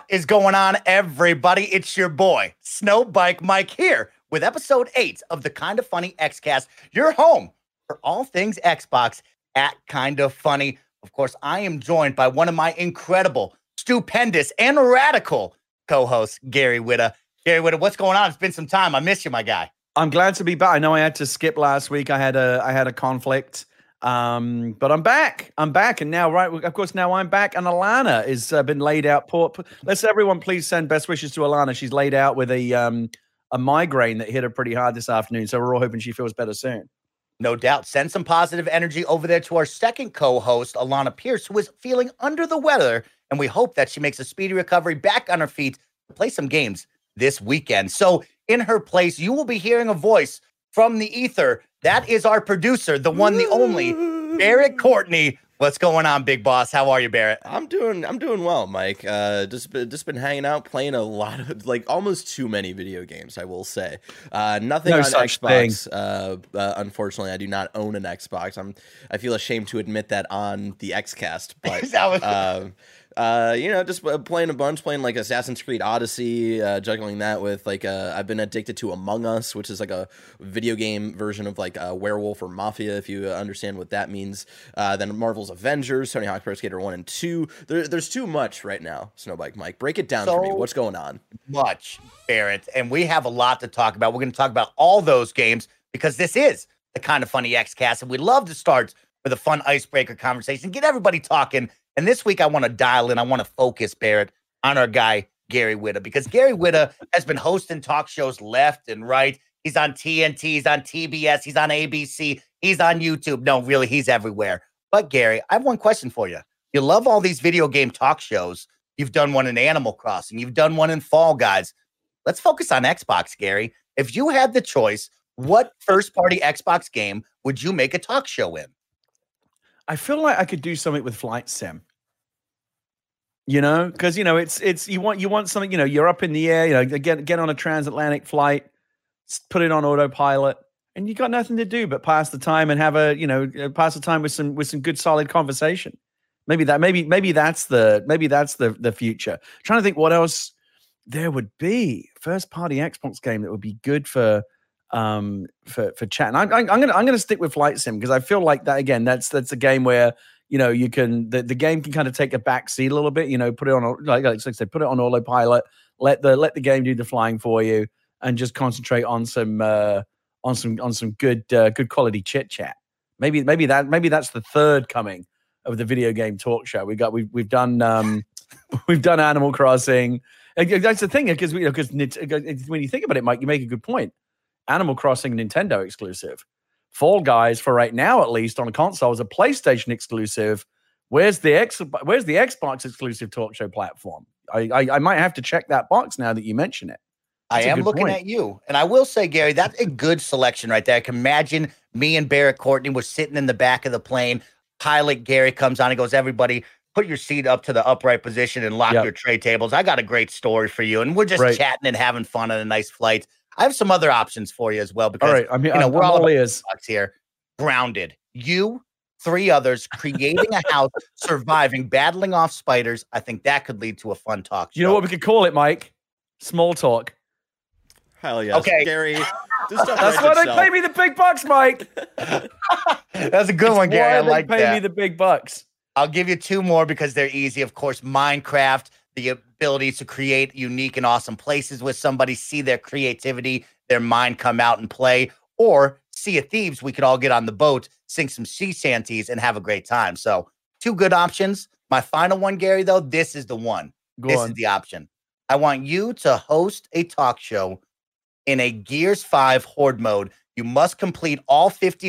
is going on, everybody? It's your boy, Snowbike Mike, here with episode 8 of the Kinda Funny Xcast, your home for all things Xbox at Kinda Funny. Of course, I am joined by one of my incredible, stupendous, and radical co-hosts, Gary Whitta. Gary Whitta, what's going on? It's been some time. I miss you, my guy. I'm glad to be back. I know I had to skip last week. I had a conflict. But I'm back. And now, of course, now I'm back. And Alana has been laid out. Let's everyone please send best wishes to Alana. She's laid out with a migraine that hit her pretty hard this afternoon. So we're all hoping she feels better soon. No doubt. Send some positive energy over there to our second co-host, Alana Pierce, who is feeling under the weather. And we hope that she makes a speedy recovery back on her feet to play some games this weekend. So in her place, you will be hearing a voice from the ether. That is our producer, the one, the only, Barrett Courtney. What's going on, big boss? How are you, Barrett? I'm doing well, Mike. Just been hanging out, playing a lot of, almost too many video games, I will say. Nothing on Xbox. Unfortunately, I do not own an Xbox. I feel ashamed to admit that on the Xcast, but just playing a bunch, playing like Assassin's Creed Odyssey, juggling that with I've been addicted to Among Us, which is like a video game version of like a werewolf or mafia, if you understand what that means. Then Marvel's Avengers, Tony Hawk's Pro Skater 1 and 2. There's too much right now, Snowbike Mike. Break it down for me. What's going on? Much, Barrett. And we have a lot to talk about. We're going to talk about all those games because this is the Kinda Funny Xcast, and we love to start with a fun icebreaker conversation, get everybody talking. And this week, I want to dial in. I want to focus, Barrett, on our guy, Gary Whitta, because Gary Whitta has been hosting talk shows left and right. He's on TNT, he's on TBS, he's on ABC, he's on YouTube. No, really, he's everywhere. But, Gary, I have one question for you. You love all these video game talk shows. You've done one in Animal Crossing. You've done one in Fall Guys. Let's focus on Xbox, Gary. If you had the choice, what first-party Xbox game would you make a talk show in? I feel like I could do something with Flight Sim. Because it's you want something. You're up in the air. Get on a transatlantic flight, put it on autopilot, and you got nothing to do but pass the time and have pass the time with some good solid conversation. Maybe that's the future. I'm trying to think what else there would be. First party Xbox game that would be good for chat. And I'm gonna stick with Flight Sim because I feel like that again. That's a game where you can the game can kind of take a back seat a little bit. Put it on like I said, put it on autopilot. Let the game do the flying for you, and just concentrate on some good quality chit chat. Maybe that's the third coming of the video game talk show. We've done we've done Animal Crossing. That's the thing because when you think about it, Mike, you make a good point. Animal Crossing Nintendo exclusive. Fall Guys, for right now at least, on a console is a PlayStation exclusive. Where's the Xbox exclusive talk show platform? I might have to check that box now that you mention it. That's I am looking at you. And I will say, Gary, that's a good selection right there. I can imagine me and Barrett Courtney were sitting in the back of the plane. Pilot Gary comes on and goes, everybody, put your seat up to the upright position and lock your tray tables. I got a great story for you. And we're just chatting and having fun on a nice flight. I have some other options for you as well because we're all ears here. Grounded. You, 3 others, creating a house, surviving, battling off spiders. I think that could lead to a fun talk show. You know what we could call it, Mike? Small talk. Hell yes. Okay. Gary. That's why they pay me the big bucks, Mike. That's a good one, Gary. I like that. Pay me the big bucks. I'll give you 2 more because they're easy. Of course, Minecraft, the ability to create unique and awesome places with somebody, see their creativity, their mind come out and play, or Sea of Thieves. We could all get on the boat, sing some sea shanties, and have a great time. So 2 good options. My final one, Gary, though, this is the one. This is the option. I want you to host a talk show in a Gears 5 Horde mode. You must complete all 50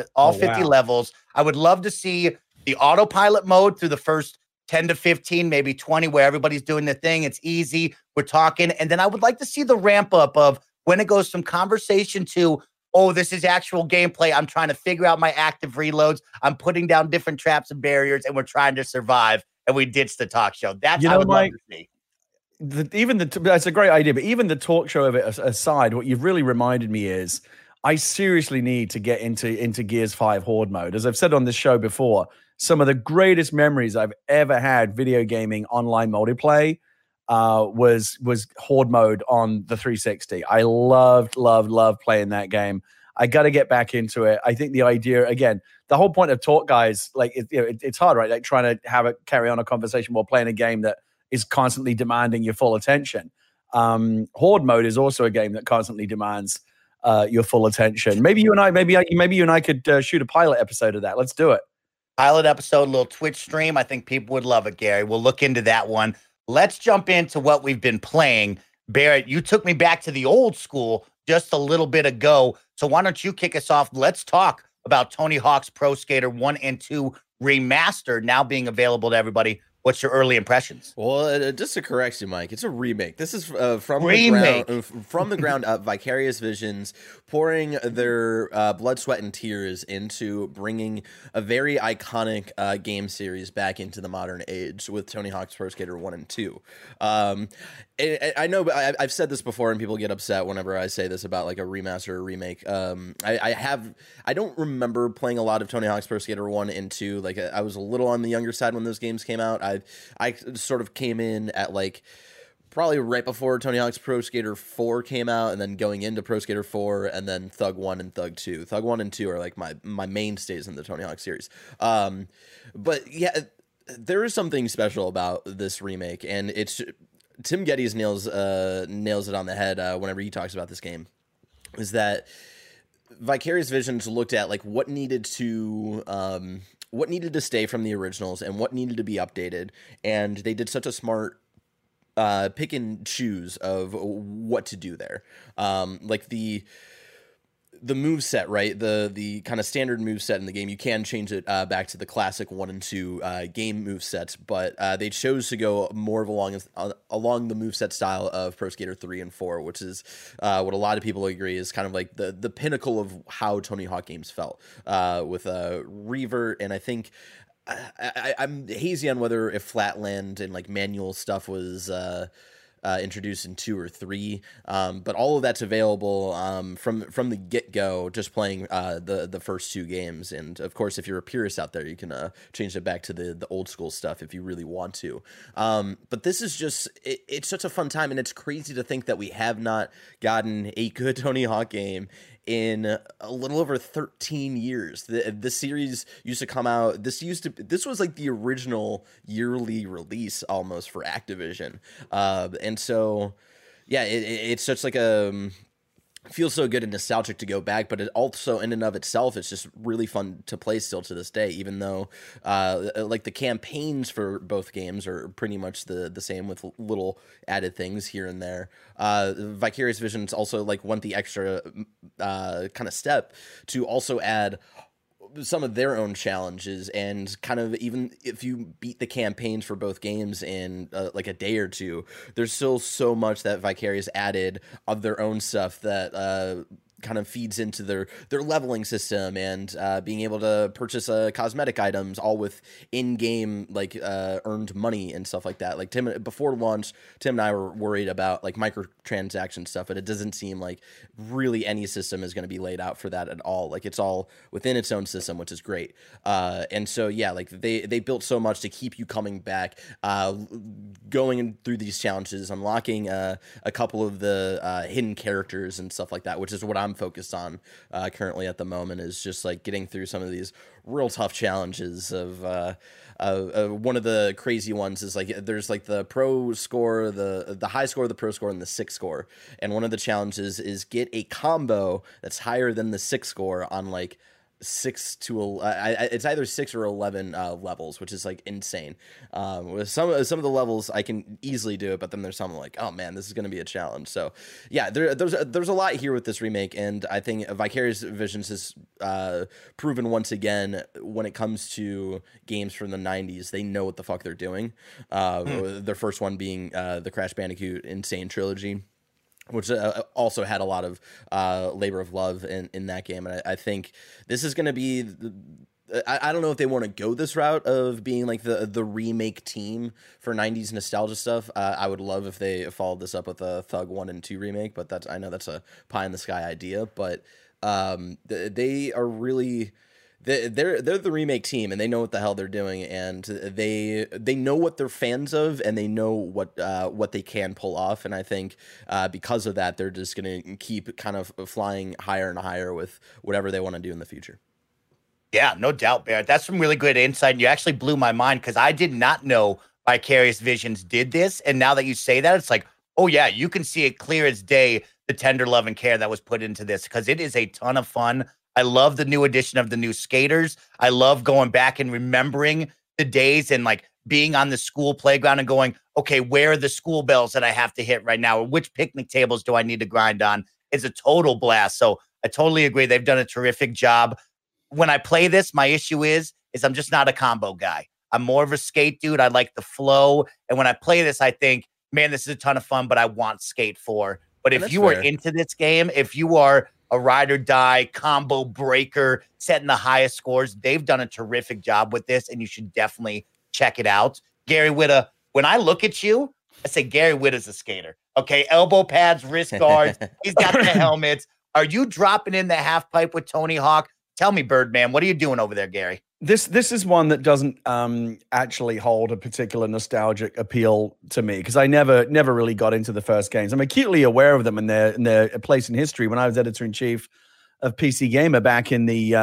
levels. I would love to see the autopilot mode through the first 10 to 15, maybe 20, where everybody's doing the thing. It's easy. We're talking. And then I would like to see the ramp up of when it goes from conversation to, oh, this is actual gameplay. I'm trying to figure out my active reloads. I'm putting down different traps and barriers, and we're trying to survive. And we ditched the talk show. That's what I would love to see. That's a great idea, but even the talk show of it aside, what you've really reminded me is I seriously need to get into Gears 5 Horde mode. As I've said on this show before, some of the greatest memories I've ever had video gaming online multiplayer was Horde mode on the 360. I loved playing that game. I got to get back into it. I think the idea, again, the whole point of Talk Guys, like it's hard, right? Like trying to carry on a conversation while playing a game that is constantly demanding your full attention. Horde mode is also a game that constantly demands your full attention. Maybe you and I could shoot a pilot episode of that. Let's do it. Pilot episode, little Twitch stream. I think people would love it, Gary. We'll look into that one. Let's jump into what we've been playing. Barrett, you took me back to the old school just a little bit ago. So why don't you kick us off? Let's talk about Tony Hawk's Pro Skater 1 and 2 Remastered now being available to everybody. What's your early impressions? Well, just to correct you, Mike, it's a remake. This is from the ground up. Vicarious Visions pouring their blood, sweat, and tears into bringing a very iconic game series back into the modern age with Tony Hawk's Pro Skater 1 and 2. I know I've said this before, and people get upset whenever I say this about like a remaster or remake. I don't remember playing a lot of Tony Hawk's Pro Skater 1 and 2. Like I was a little on the younger side when those games came out. I sort of came in at like probably right before Tony Hawk's Pro Skater 4 came out, and then going into Pro Skater 4, and then Thug 1 and Thug 2. Thug 1 and 2 are like my mainstays in the Tony Hawk series. But yeah, there is something special about this remake, and it's Tim Geddes nails it on the head whenever he talks about this game. Is that Vicarious Visions looked at like what needed to stay from the originals and what needed to be updated, and they did such a smart pick and choose of what to do there. Like the move set, right? The kind of standard move set in the game, you can change it back to the classic 1 and 2 game move sets, but they chose to go more of along the move set style of Pro Skater 3 and 4, which is what a lot of people agree is kind of like the pinnacle of how Tony Hawk games felt with Revert, and I think I'm hazy on whether if Flatland and like manual stuff was introduced in 2 or 3, but all of that's available from the get-go, just playing the first 2 games. And of course, if you're a purist out there, you can change it back to the old school stuff if you really want to. But this is just it's such a fun time, and it's crazy to think that we have not gotten a good Tony Hawk game in a little over 13 years. The series used to come out. This was like the original yearly release almost for Activision, and so yeah, it's such like feels so good and nostalgic to go back, but it also in and of itself, it's just really fun to play still to this day, even though like the campaigns for both games are pretty much the same with little added things here and there. Vicarious Visions also like went the extra kind of step to also add some of their own challenges, and kind of even if you beat the campaigns for both games in like a day or two, there's still so much that Vicarious added of their own stuff that kind of feeds into their leveling system and being able to purchase cosmetic items, all with in-game like earned money and stuff like that. Like before launch, Tim and I were worried about like microtransaction stuff, but it doesn't seem like really any system is going to be laid out for that at all. Like it's all within its own system, which is great. And so yeah, like they built so much to keep you coming back, going through these challenges, unlocking a couple of the hidden characters and stuff like that, which is what I'm focused on currently at the moment, is just like getting through some of these real tough challenges of one of the crazy ones is like there's like the pro score, the high score, the pro score, and the 6 score, and one of the challenges is get a combo that's higher than the 6 score on like 6 to it's either 6 or 11 levels, which is like insane. With some of the levels I can easily do it, but then there's some like, oh man, this is going to be a challenge. So yeah, there's a lot here with this remake, and I think Vicarious Visions has proven once again when it comes to games from the 90s, they know what the fuck they're doing. Their first one being the Crash Bandicoot Insane Trilogy, which also had a lot of labor of love in that game. And I think this is going to be... I don't know if they want to go this route of being like the remake team for 90s nostalgia stuff. I would love if they followed this up with a Thug 1 and 2 remake, but I know that's a pie in the sky idea. But they are really... they're the remake team, and they know what the hell they're doing, and they know what they're fans of, and they know what they can pull off. And I think because of that, they're just going to keep kind of flying higher and higher with whatever they want to do in the future. Yeah, no doubt, Barrett. That's some really good insight. And you actually blew my mind because I did not know Vicarious Visions did this. And now that you say that, it's like, oh, yeah, you can see it clear as day, the tender love and care that was put into this, because it is a ton of fun. I love the new addition of the new skaters. I love going back and remembering the days and like being on the school playground and going, okay, where are the school bells that I have to hit right now? Or which picnic tables do I need to grind on? It's a total blast. So I totally agree. They've done a terrific job. When I play this, my issue is I'm just not a combo guy. I'm more of a skate dude. I like the flow. And when I play this, I think, man, this is a ton of fun, but I want Skate 4. But if you are into this game, if you are a ride or die combo breaker, setting the highest scores, they've done a terrific job with this, and you should definitely check it out. Gary Whitta, when I look at you, I say Gary Whitta's a skater. Okay, elbow pads, wrist guards. He's got the helmets. Are you dropping in the half pipe with Tony Hawk? Tell me, Birdman, what are you doing over there, Gary? This is one that doesn't actually hold a particular nostalgic appeal to me, because I never really got into the first games. I'm acutely aware of them and their place in history. When I was editor-in-chief of PC Gamer back in the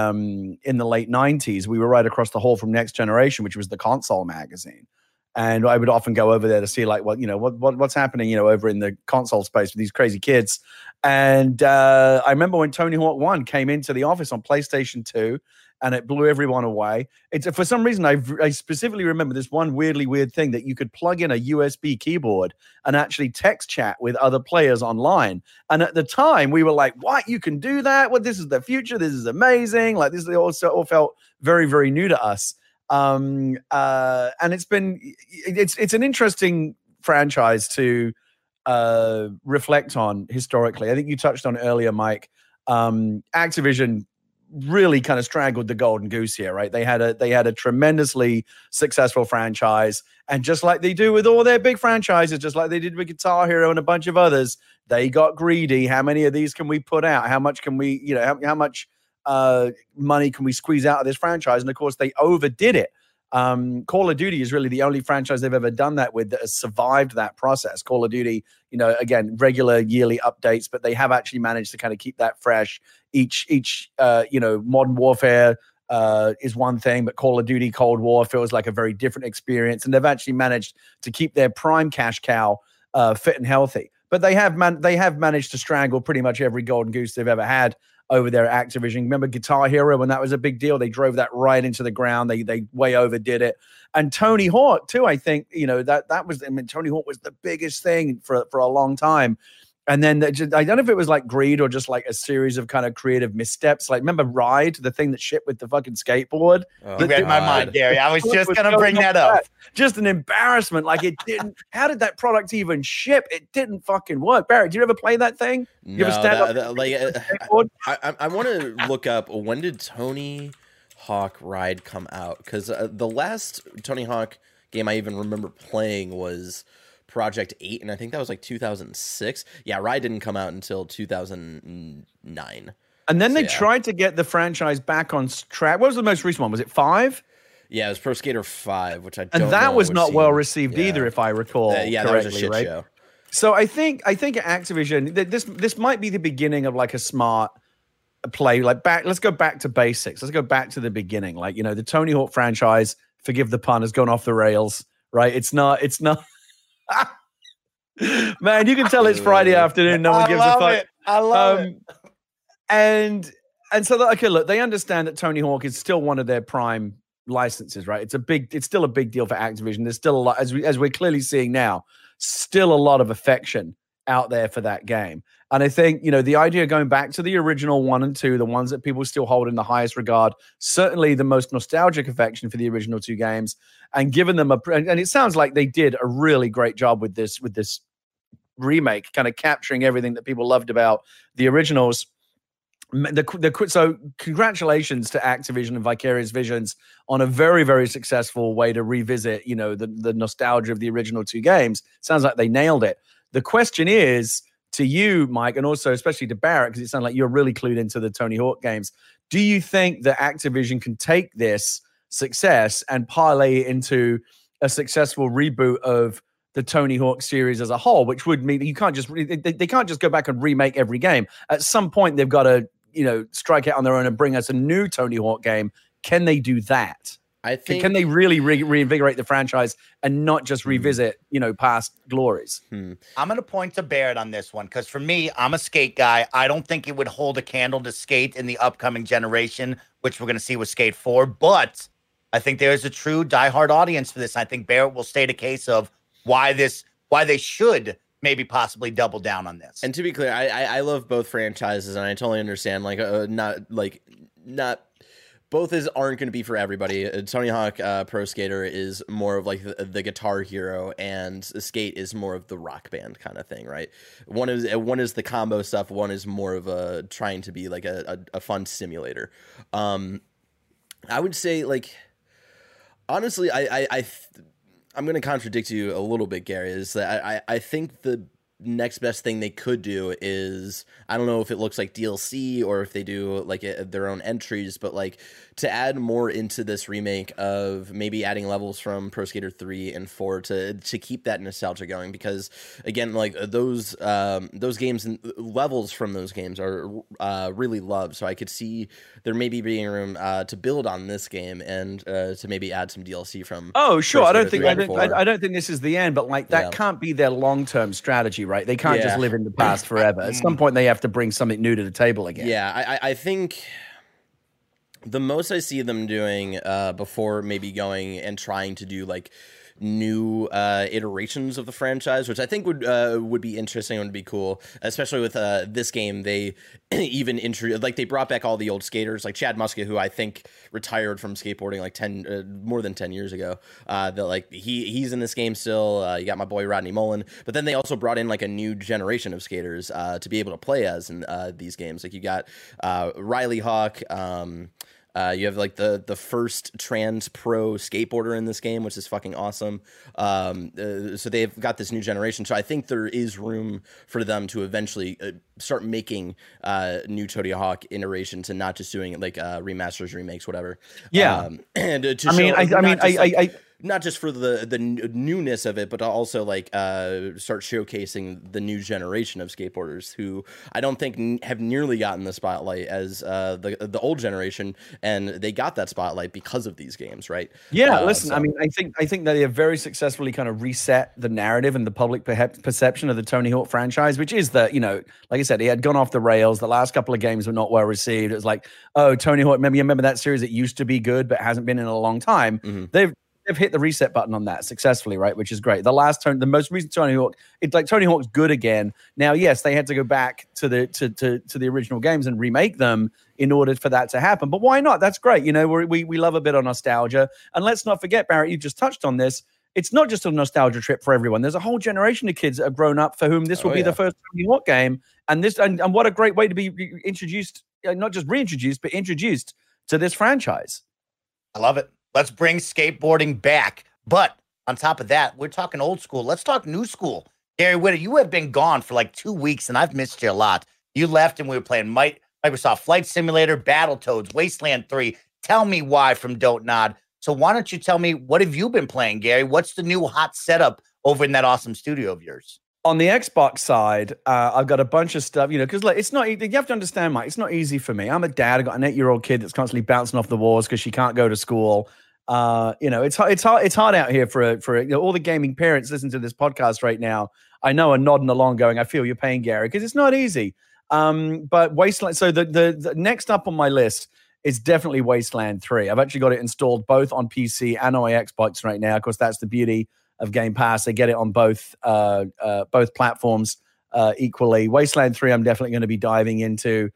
late 90s, we were right across the hall from Next Generation, which was the console magazine. And I would often go over there to see like what's happening, over in the console space with these crazy kids. And I remember when Tony Hawk 1 came into the office on PlayStation 2, and it blew everyone away. It's for some reason I specifically remember this one weirdly weird thing that you could plug in a USB keyboard and actually text chat with other players online. And at the time we were like, "What? You can do that? Well, this is the future. This is amazing!" Like this all felt very, very new to us. And it's an interesting franchise to reflect on historically. I think you touched on it earlier, Mike. Activision really kind of strangled the golden goose here, right? They had a tremendously successful franchise, and just like they do with all their big franchises, just like they did with Guitar Hero and a bunch of others, they got greedy. How many of these can we put out? How much can we, how much money can we squeeze out of this franchise? And of course, they overdid it. Call of Duty is really the only franchise they've ever done that with that has survived that process. Call of Duty, again, regular yearly updates, but they have actually managed to kind of keep that fresh. Each Modern Warfare is one thing, but Call of Duty Cold War feels like a very different experience, and they've actually managed to keep their prime cash cow fit and healthy. But they have managed to strangle pretty much every golden goose they've ever had over there at Activision. Remember Guitar Hero, when that was a big deal? They drove that right into the ground. They way overdid it. And Tony Hawk too, I think, that was, Tony Hawk was the biggest thing for a long time. And then I don't know if it was like greed or just like a series of kind of creative missteps. Like, remember Ride, the thing that shipped with the fucking skateboard? You read my mind, Gary. I was just going to bring that up. Just an embarrassment. Like, it didn't, how did that product even ship? It didn't fucking work. Barry, did you ever play that thing? You ever stand up? I want to look up, when did Tony Hawk Ride come out? Because the last Tony Hawk game I even remember playing was Project 8, and I think that was like 2006. Yeah, Ride didn't come out until 2009. And then they tried to get the franchise back on track. What was the most recent one? Was it 5? Yeah, it was Pro Skater 5, which I don't know. And that was not well received either, if I recall correctly, that was a shit show. So I think at Activision, this might be the beginning of like a smart play. Like let's go back to basics. Let's go back to the beginning. Like, the Tony Hawk franchise, forgive the pun, has gone off the rails, right? It's not man, you can tell it's Friday afternoon. No one gives a fuck. I love it. And so, okay, look, they understand that Tony Hawk is still one of their prime licenses, right? It's still a big deal for Activision. There's still a lot, as we're clearly seeing now, still a lot of affection out there for that game. And I think, the idea of going back to the original 1 and 2, the ones that people still hold in the highest regard, certainly the most nostalgic affection for the original 2 games, and giving them and it sounds like they did a really great job with this remake, kind of capturing everything that people loved about the originals. So congratulations to Activision and Vicarious Visions on a very, very successful way to revisit, the nostalgia of the original 2 games. Sounds like they nailed it. The question is, to you, Mike, and also especially to Barrett, because it sounds like you're really clued into the Tony Hawk games. Do you think that Activision can take this success and parlay it into a successful reboot of the Tony Hawk series as a whole, which would mean you can't just they can't just go back and remake every game. At some point, they've got to strike out on their own and bring us a new Tony Hawk game. Can they do that? I think can they really reinvigorate the franchise and not just revisit past glories? I'm going to point to Barrett on this one because for me, I'm a Skate guy. I don't think it would hold a candle to Skate in the upcoming generation, which we're going to see with Skate 4. But I think there is a true diehard audience for this. I think Barrett will state a case of why they should maybe possibly double down on this. And to be clear, I love both franchises, and I totally understand. Not both aren't going to be for everybody. Tony Hawk Pro Skater is more of like the Guitar Hero, and Skate is more of the Rock Band kind of thing, right? One is the combo stuff. One is more of a trying to be like a fun simulator. I would say, like, honestly, I'm going to contradict you a little bit, Gary, is that I think the next best thing they could do is, I don't know if it looks like DLC or if they do like their own entries, but like to add more into this remake of maybe adding levels from Pro Skater 3 and 4 to keep that nostalgia going, because again, like those games and levels from those games are really loved. So I could see there maybe being room to build on this game and to maybe add some DLC from. Oh, sure. I don't think this is the end, but like that can't be their long-term strategy, right? They can't just live in the past forever. At some point, they have to bring something new to the table again. Yeah, I think the most I see them doing before maybe going and trying to do like new iterations of the franchise, which I think would be interesting and would be cool, especially with this game. They even they brought back all the old skaters, like Chad Muska, who I think retired from skateboarding like more than 10 years ago. That like he's in this game still. You got my boy Rodney Mullen, but then they also brought in like a new generation of skaters to be able to play as in these games. Like you got Riley Hawk. You have like the first trans pro skateboarder in this game, which is fucking awesome. So they've got this new generation. So I think there is room for them to eventually start making new Tony Hawk iterations and not just doing it like remasters, remakes, whatever. Yeah. And not just for the newness of it, but also like start showcasing the new generation of skateboarders who I don't think have nearly gotten the spotlight as the old generation, and they got that spotlight because of these games, right? Yeah, listen, I mean, I think that they have very successfully kind of reset the narrative and the public perception of the Tony Hawk franchise, which is that, like I said, he had gone off the rails. The last couple of games were not well received. It was like, oh, Tony Hawk, remember that series that used to be good but hasn't been in a long time? Mm-hmm. They've hit the reset button on that successfully, right? Which is great. The most recent Tony Hawk, it's like Tony Hawk's good again. Now, yes, they had to go back to the original games and remake them in order for that to happen. But why not? That's great. We love a bit of nostalgia. And let's not forget, Barrett, you just touched on this. It's not just a nostalgia trip for everyone. There's a whole generation of kids that have grown up for whom this will be the first Tony Hawk game. And what a great way to be introduced, not just reintroduced, but introduced to this franchise. I love it. Let's bring skateboarding back. But on top of that, we're talking old school. Let's talk new school. Gary Whitta, you have been gone for like 2 weeks, and I've missed you a lot. You left, and we were playing Microsoft Flight Simulator, Battletoads, Wasteland 3. Tell me why from Don't Nod. So why don't you tell me, what have you been playing, Gary? What's the new hot setup over in that awesome studio of yours? On the Xbox side, I've got a bunch of stuff, because like it's not. You have to understand, Mike. It's not easy for me. I'm a dad. I've got an 8-year-old kid that's constantly bouncing off the walls because she can't go to school. It's hard out here for all the gaming parents listening to this podcast right now. I know are nodding along, going, "I feel your pain, Gary," because it's not easy. But Wasteland. So the next up on my list is definitely Wasteland 3. I've actually got it installed both on PC and on my Xbox right now. Of course, that's the beauty of Game Pass. I get it on both platforms equally. Wasteland 3, I'm definitely going to be diving into.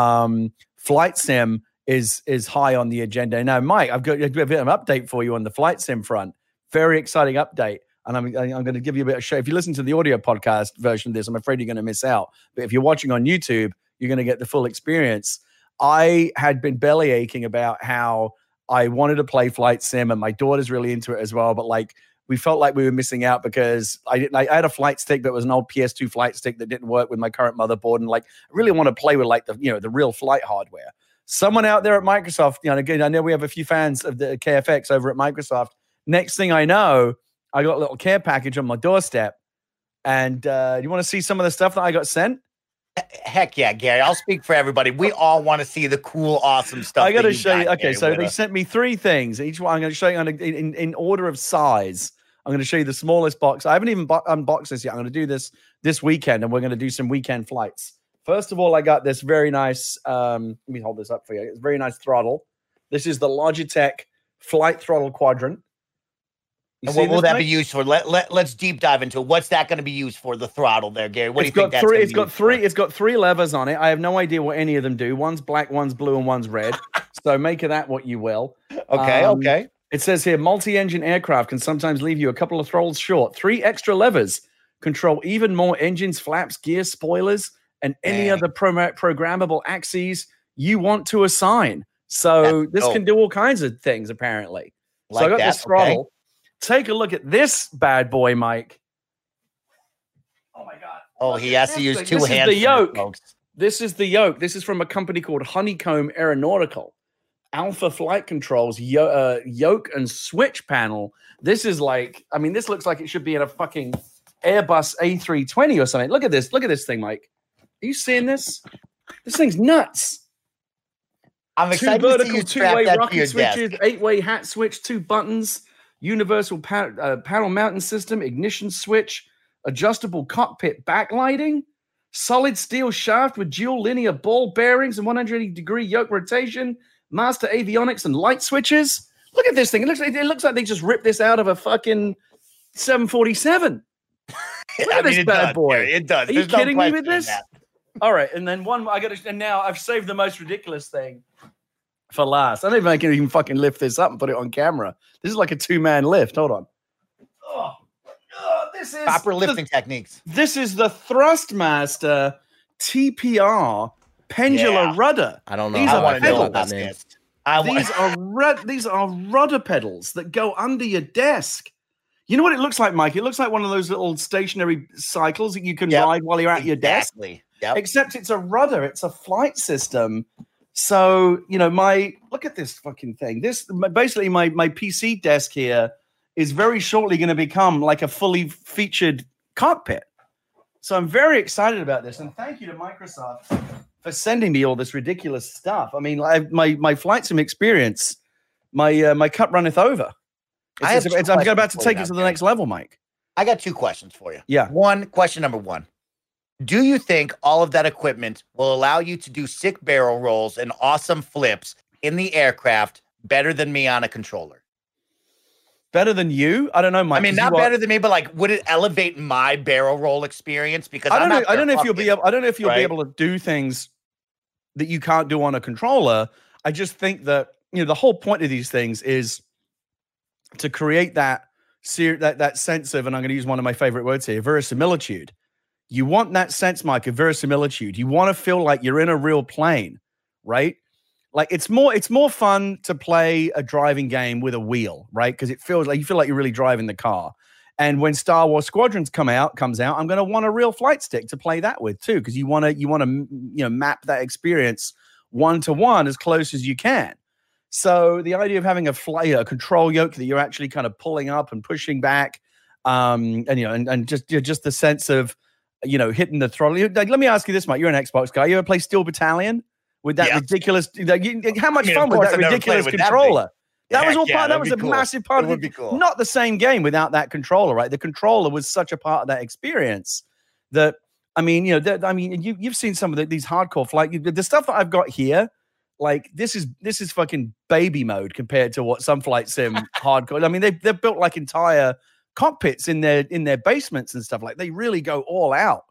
Flight Sim is high on the agenda. Now, Mike, I've got a bit of an update for you on the Flight Sim front. Very exciting update. And I'm going to give you a bit of show. If you listen to the audio podcast version of this, I'm afraid you're going to miss out. But if you're watching on YouTube, you're going to get the full experience. I had been belly aching about how I wanted to play Flight Sim, and my daughter's really into it as well. But like, we felt like we were missing out because I had a flight stick that was an old PS2 flight stick that didn't work with my current motherboard, and like I really want to play with like the real flight hardware. Someone out there at Microsoft, again, I know we have a few fans of the KFX over at Microsoft. Next thing I know, I got a little care package on my doorstep, and you want to see some of the stuff that I got sent? Heck yeah, Gary. I'll speak for everybody. We all want to see the cool, awesome stuff. I got to show you. Okay, so they sent me 3 things. Each one I'm going to show you in order of size. I'm going to show you the smallest box. I haven't even unboxed this yet. I'm going to do this weekend, and we're going to do some weekend flights. First of all, I got this very nice, let me hold this up for you. It's a very nice throttle. This is the Logitech Flight Throttle Quadrant. And what will that be used for? Let's deep dive into it. What's that going to be used for? The throttle there, Gary. What do you think that's going to be used for? It's got 3 levers on it. I have no idea what any of them do. One's black, one's blue, and one's red. So make of that what you will. Okay. It says here, multi-engine aircraft can sometimes leave you a couple of throttles short. 3 extra levers control even more engines, flaps, gears, spoilers, and any other programmable axes you want to assign. So this can do all kinds of things, apparently. So I got this throttle. Okay. Take a look at this bad boy, Mike. Oh, my God. Oh, he has to use 2 hands. This is the yoke. Folks. This is the yoke. This is from a company called Honeycomb Aeronautical. Alpha Flight Controls, yoke and switch panel. This is like, this looks like it should be in a fucking Airbus A320 or something. Look at this. Look at this thing, Mike. Are you seeing this? This thing's nuts. I'm excited 2 vertical, to see you 2-way rocket switches, 8-way hat switch, 2 buttons. Universal panel mounting system, ignition switch, adjustable cockpit backlighting, solid steel shaft with dual linear ball bearings and 180-degree yoke rotation, master avionics and light switches. Look at this thing. It looks like they just ripped this out of a fucking 747. Look at this bad boy. It does. Are you kidding me with this? All right, and then and now I've saved the most ridiculous thing for last. I don't think I can even fucking lift this up and put it on camera. This is like a 2-man lift. Hold on. This is proper lifting techniques. This is the Thrustmaster TPR Pendula rudder. I don't know. I want to know what that means. These are rudder pedals that go under your desk. You know what it looks like, Mike? It looks like one of those little stationary cycles that you can ride while you're at your desk. Yep. Except it's a rudder. It's a flight system. So, look at this fucking thing. This basically my PC desk here is very shortly going to become like a fully featured cockpit. So I'm very excited about this. And thank you to Microsoft for sending me all this ridiculous stuff. My flight sim experience, my cup runneth over. I'm about to take it to the next level, Mike. I got 2 questions for you. Yeah. Question number 1. Do you think all of that equipment will allow you to do sick barrel rolls and awesome flips in the aircraft better than me on a controller? Better than you? I don't know, Mike. Not better than me, but like, would it elevate my barrel roll experience? Because I don't know if you'll be able to do things that you can't do on a controller. I just think that the whole point of these things is to create that sense of, and I'm going to use one of my favorite words here, verisimilitude. You want that sense, Mike, of verisimilitude. You want to feel like you're in a real plane, right? Like it's more fun to play a driving game with a wheel, right? Because it feels like you feel like you're really driving the car. And when Star Wars Squadrons comes out, I'm going to want a real flight stick to play that with too, because you want to map that experience 1-to-1 as close as you can. So the idea of having a control yoke that you're actually kind of pulling up and pushing back, and just the sense of hitting the throttle. Let me ask you this, Mike. You're an Xbox guy. You ever play Steel Battalion with that ridiculous? How much fun was that ridiculous controller? That was all part. That was a massive part of it. Cool. Not the same game without that controller, right? The controller was such a part of that experience that you've seen some of these hardcore flight. The stuff that I've got here, like this is fucking baby mode compared to what some flight sim hardcore. I mean, they've built like entire cockpits in their basements and stuff. Like they really go all out.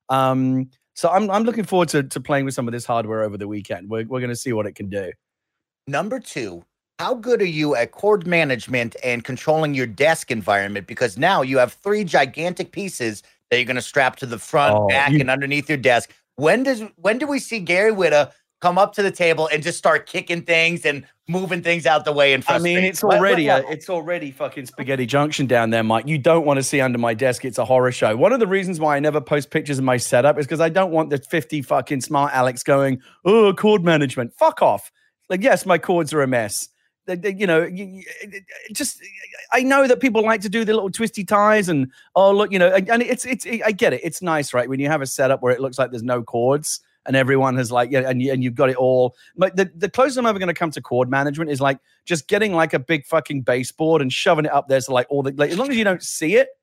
So I'm looking forward to playing with some of this hardware over the weekend. We're going to see what it can do. Number 2, how good are you at cord management and controlling your desk environment? Because now you have 3 gigantic pieces that you're going to strap to the front, back, and underneath your desk. When do we see Gary Whitta come up to the table and just start kicking things and moving things out the way and frustrating. I mean, it's already fucking spaghetti junction down there, Mike. You don't want to see under my desk. It's a horror show. One of the reasons why I never post pictures of my setup is because I don't want the 50 fucking smart Alex going, oh, cord management. Fuck off. Like, yes, my cords are a mess. You know, just I know that people like to do the little twisty ties and look, you know, and I get it. It's nice, right? When you have a setup where it looks like there's no cords and everyone has like, and you've got it all. But the closest I'm ever going to come to cord management is like just getting like a big fucking baseboard and shoving it up there. So like as long as you don't see it.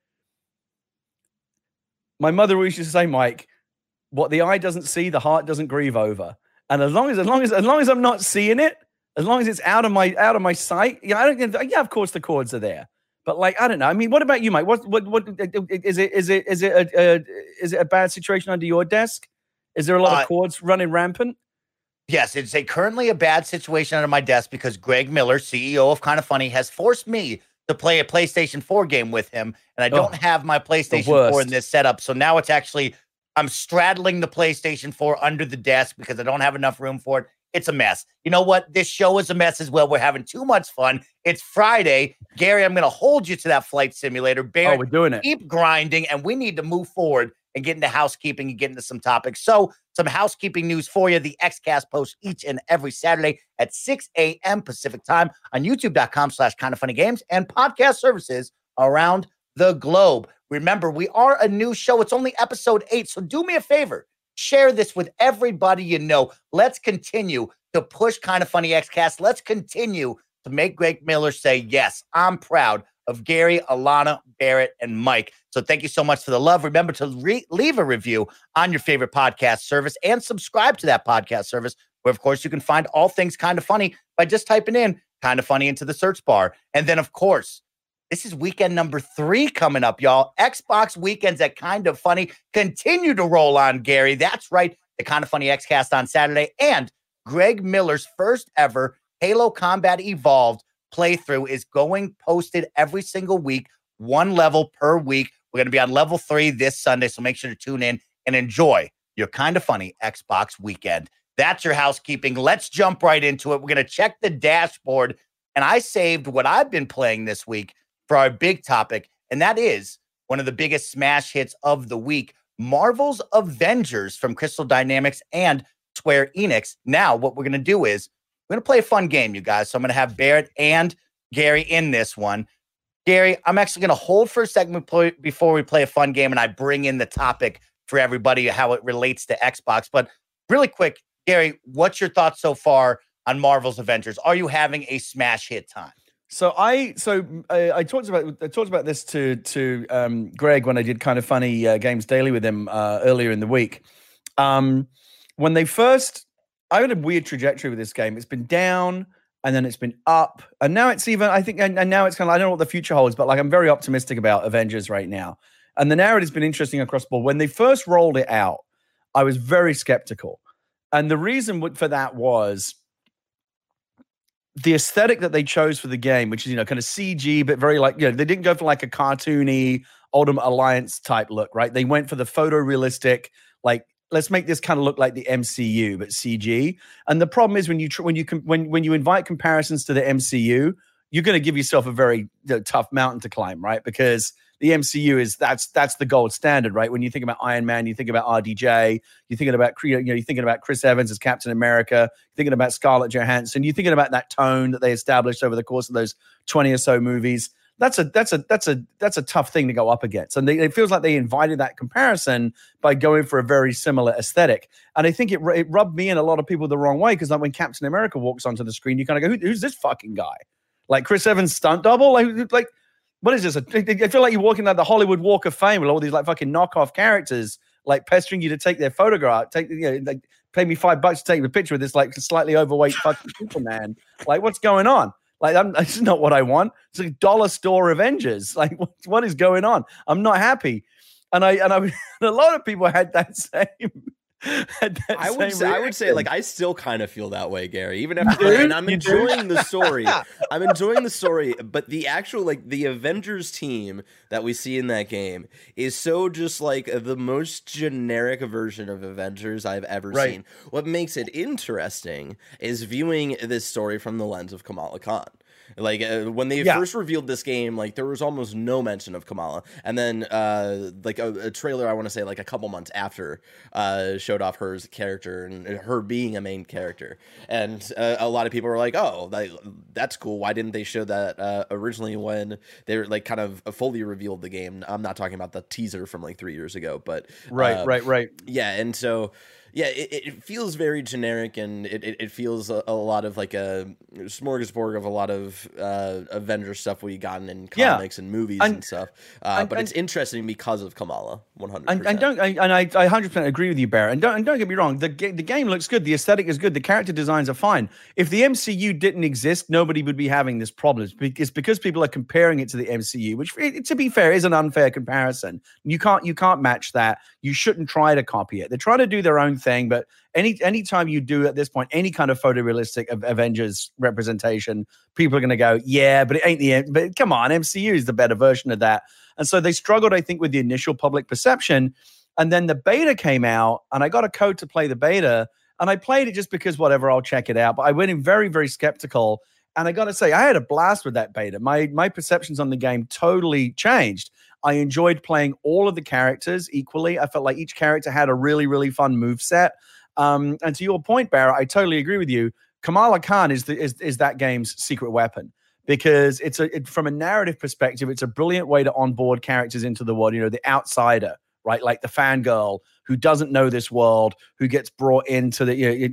My mother always used to say, Mike, what the eye doesn't see, the heart doesn't grieve over. And as long as I'm not seeing it, as long as it's out of my sight, yeah, of course the cords are there, but like I don't know. I mean, what about you, Mike? What is it a bad situation under your desk? Is there a lot of cords running rampant? Yes, it's currently a bad situation under my desk because Greg Miller, CEO of Kind of Funny, has forced me to play a PlayStation 4 game with him, and I don't have my PlayStation 4 in this setup. So now it's actually I'm straddling the PlayStation 4 under the desk because I don't have enough room for it. It's a mess. You know what? This show is a mess as well. We're having too much fun. It's Friday. Gary, I'm going to hold you to that flight simulator. Barrett, we're doing it. Keep grinding, and we need to move forward and get into housekeeping and get into some topics. So some housekeeping news for you. The XCast posts each and every Saturday at 6 a.m. Pacific time on youtube.com/kindoffunnygames and podcast services around the globe. Remember, we are a new show. It's only episode 8, so do me a favor. Share this with everybody you know. Let's continue to push Kind of Funny XCast. Let's continue to make Greg Miller say, yes, I'm proud of Gary, Alana, Barrett, and Mike. So thank you so much for the love. Remember to leave a review on your favorite podcast service and subscribe to that podcast service, where, of course, you can find all things Kind of Funny by just typing in Kind of Funny into the search bar. And then, of course, this is weekend number 3 coming up, y'all. Xbox weekends at Kind of Funny continue to roll on, Gary. That's right. The Kind of Funny XCast on Saturday and Greg Miller's first ever Halo Combat Evolved playthrough is going posted every single week, 1 level per week. We're going to be on level 3 this Sunday, so make sure to tune in and enjoy your Kind of Funny Xbox weekend. That's your housekeeping. Let's jump right into it. We're going to check the dashboard, and I saved what I've been playing this week for our big topic, and that is one of the biggest smash hits of the week, Marvel's Avengers from Crystal Dynamics and Square Enix. Now, what we're going to do is we're going to play a fun game, you guys. So I'm going to have Barrett and Gary in this one. Gary, I'm actually going to hold for a second before we play a fun game, and I bring in the topic for everybody, how it relates to Xbox. But really quick, Gary, what's your thoughts so far on Marvel's Avengers? Are you having a smash hit time? So I talked about this to Greg when I did Kind of Funny Games Daily with him earlier in the week. When they first, I had a weird trajectory with this game. It's been down and then it's been up, and now it's even. I think, and now it's kind of. I don't know what the future holds, but like I'm very optimistic about Avengers right now. And the narrative's been interesting across the board. When they first rolled it out, I was very skeptical, and the reason for that was the aesthetic that they chose for the game, which is, kind of CG, but very like, they didn't go for like a cartoony Ultimate Alliance type look, right? They went for the photorealistic, like, let's make this kind of look like the MCU, but CG. And the problem is when you invite comparisons to the MCU, you're going to give yourself a very tough mountain to climb, right? Because the MCU is that's the gold standard, right? When you think about Iron Man, you think about RDJ, you're thinking about you're thinking about Chris Evans as Captain America, you're thinking about Scarlett Johansson, you're thinking about that tone that they established over the course of those 20 or so movies. That's a tough thing to go up against, and it feels like they invited that comparison by going for a very similar aesthetic. And I think it rubbed me and a lot of people the wrong way, because like when Captain America walks onto the screen, you kind of go, "Who's this fucking guy?" Like Chris Evans stunt double, like. What is this? I feel like you're walking down the Hollywood Walk of Fame with all these like fucking knockoff characters, like pestering you to take their photograph. Like pay me $5 to take a picture of this like slightly overweight fucking Superman. Like, what's going on? Like, that's not what I want. It's like dollar store Avengers. Like, what is going on? I'm not happy. And a lot of people had that same I would say like I still kind of feel that way, Gary, even after and I'm enjoying the story. I'm enjoying the story, but the actual like the Avengers team that we see in that game is so just like the most generic version of Avengers I've ever seen. What makes it interesting is viewing this story from the lens of Kamala Khan. Like when they first revealed this game, like there was almost no mention of Kamala, and then like a trailer, I want to say like a couple months after, showed off her character and her being a main character, and a lot of people were like, "Oh, that's cool. Why didn't they show that originally when they were like kind of fully revealed the game?" I'm not talking about the teaser from like 3 years ago, but right. Yeah, and so. Yeah, it feels very generic, and it feels a lot of like a smorgasbord of a lot of Avenger stuff we've gotten in comics and movies and stuff. But it's interesting because of Kamala, 100%. I 100% agree with you, Barrett. And don't get me wrong, the game looks good, the aesthetic is good, the character designs are fine. If the MCU didn't exist, nobody would be having this problem. It's because people are comparing it to the MCU, which, to be fair, is an unfair comparison. You can't match that. You shouldn't try to copy it. They're trying to do their own thing, but anytime you do at this point any kind of photorealistic Avengers representation, people are going to go, yeah, but it ain't the end. But come on, MCU is the better version of that. And so they struggled, I think, with the initial public perception. And then the beta came out, and I got a code to play the beta, and I played it just because whatever, I'll check it out. But I went in very, very skeptical. And I got to say, I had a blast with that beta. My perceptions on the game totally changed. I enjoyed playing all of the characters equally. I felt like each character had a really, really fun moveset. And to your point, Barrett, I totally agree with you. Kamala Khan is that game's secret weapon, because from a narrative perspective, it's a brilliant way to onboard characters into the world. You know, the outsider, right? Like the fangirl who doesn't know this world, who gets brought into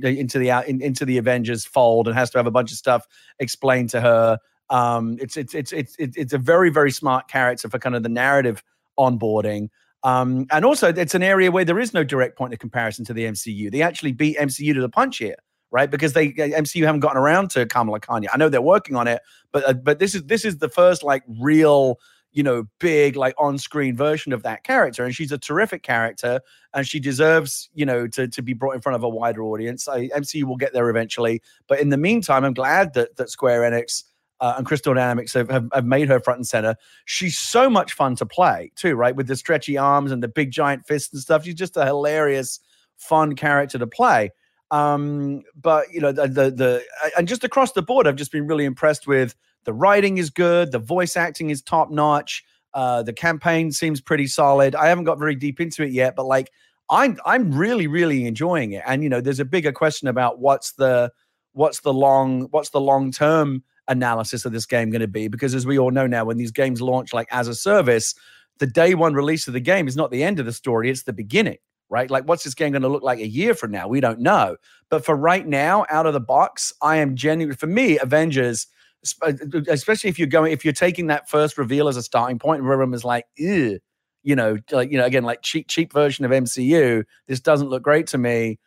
the Avengers fold and has to have a bunch of stuff explained to her. It's a very, very smart character for kind of the narrative onboarding. And also it's an area where there is no direct point of comparison to the MCU. They actually beat MCU to the punch here, right? Because MCU haven't gotten around to Kamala Khan yet. I know they're working on it, but this is the first like real, big like on-screen version of that character. And she's a terrific character, and she deserves, to be brought in front of a wider audience. MCU will get there eventually. But in the meantime, I'm glad that Square Enix and Crystal Dynamics have made her front and center. She's so much fun to play too, right? With the stretchy arms and the big giant fists and stuff. She's just a hilarious, fun character to play. But and just across the board, I've just been really impressed with the writing is good, the voice acting is top notch, the campaign seems pretty solid. I haven't got very deep into it yet, but like I'm really, really enjoying it. And there's a bigger question about what's the long term analysis of this game going to be, because as we all know now, when these games launch like as a service, the day one release of the game is not the end of the story, it's the beginning, right? Like, what's this game going to look like a year from now? We don't know. But for right now, out of the box, I am genuinely, for me, Avengers, especially if you're taking that first reveal as a starting point, where everyone is like, ew, again, like cheap version of MCU, this doesn't look great to me.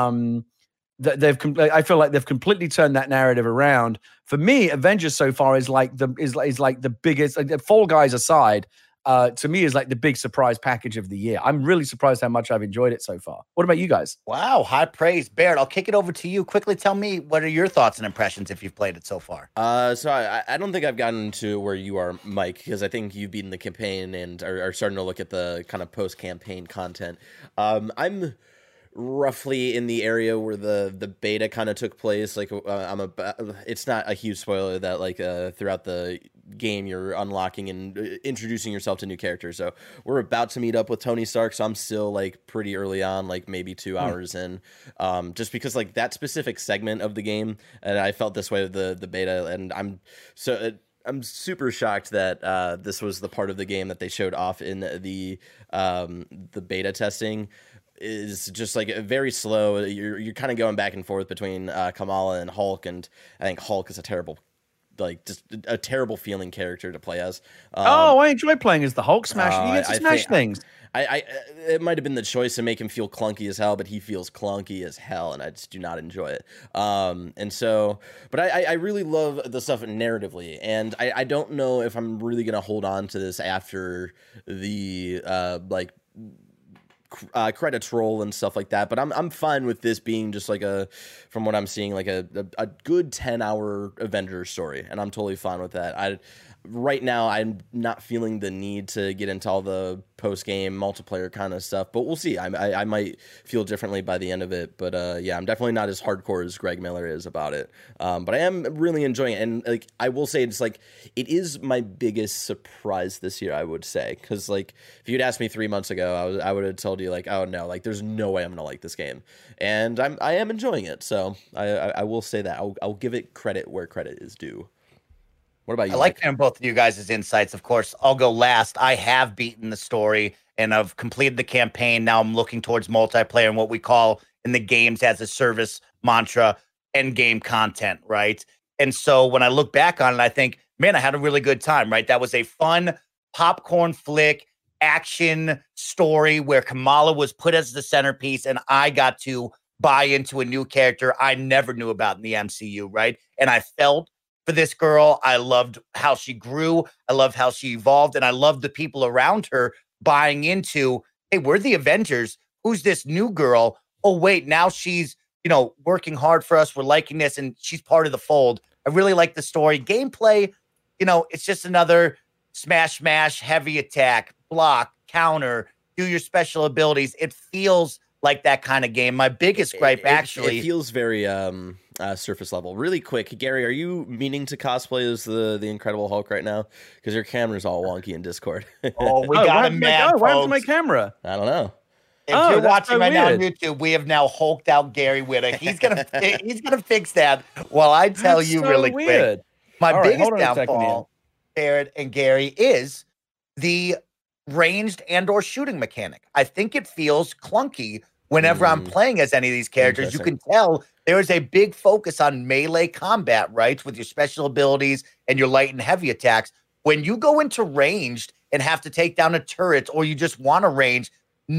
I feel like they've completely turned that narrative around. For me, Avengers so far is like the biggest, Fall Guys aside, to me is like the big surprise package of the year. I'm really surprised how much I've enjoyed it so far. What about you guys? Wow, high praise. Barrett, I'll kick it over to you. Quickly tell me, what are your thoughts and impressions if you've played it so far? So I don't think I've gotten to where you are, Mike, because I think you've beaten the campaign and are starting to look at the kind of post-campaign content. I'm roughly in the area where the beta kind of took place. Like it's not a huge spoiler that like throughout the game you're unlocking and introducing yourself to new characters. So we're about to meet up with Tony Stark, so I'm still like pretty early on, like maybe 2 hours in, just because like that specific segment of the game, and I felt this way with the beta, and I'm super shocked that this was the part of the game that they showed off in the beta testing. Is just like very slow. You're kind of going back and forth between Kamala and Hulk, and I think Hulk is a terrible feeling character to play as. I enjoy playing as the Hulk Smasher. You get to smash things. It might have been the choice to make him feel clunky as hell, but he feels clunky as hell, and I just do not enjoy it. But I really love the stuff narratively, and I don't know if I'm really gonna hold on to this after the credits roll and stuff like that. But I'm fine with this being just like from what I'm seeing, like a good 10-hour Avengers story, and I'm totally fine with that. Right now, I'm not feeling the need to get into all the post-game multiplayer kind of stuff, but we'll see. I might feel differently by the end of it, but yeah, I'm definitely not as hardcore as Greg Miller is about it. But I am really enjoying it, and like I will say, it's like it is my biggest surprise this year, I would say, because like if you'd asked me 3 months ago, I would have told you like, oh no, like there's no way I'm gonna like this game, and I am enjoying it. So I will say that I'll give it credit where credit is due. What about you? I like hearing both of you guys' insights. Of course, I'll go last. I have beaten the story and I've completed the campaign. Now I'm looking towards multiplayer and what we call in the games as a service mantra, end game content, right? And so when I look back on it, I think, man, I had a really good time, right? That was a fun popcorn flick action story where Kamala was put as the centerpiece and I got to buy into a new character I never knew about in the MCU, right? And I felt for this girl. I loved how she grew. I loved how she evolved. And I loved the people around her buying into, hey, we're the Avengers. Who's this new girl? Oh, wait, now she's, working hard for us. We're liking this. And she's part of the fold. I really like the story. Gameplay, it's just another smash, heavy attack, block, counter, do your special abilities. It feels like that kind of game. My biggest gripe, actually. It feels very surface level. Really quick, Gary, are you meaning to cosplay as the Incredible Hulk right now? Because your camera's all wonky in Discord. Oh, we got a man. Why is my camera? I don't know. If you're watching right now on YouTube, we have now hulked out Gary Whitta. He's gonna fix that. While I tell you so really quick, my biggest downfall, Barrett and Gary, is the ranged and/or shooting mechanic. I think it feels clunky whenever I'm playing as any of these characters. You can tell there is a big focus on melee combat, right, with your special abilities and your light and heavy attacks. When you go into ranged and have to take down a turret, or you just want to range,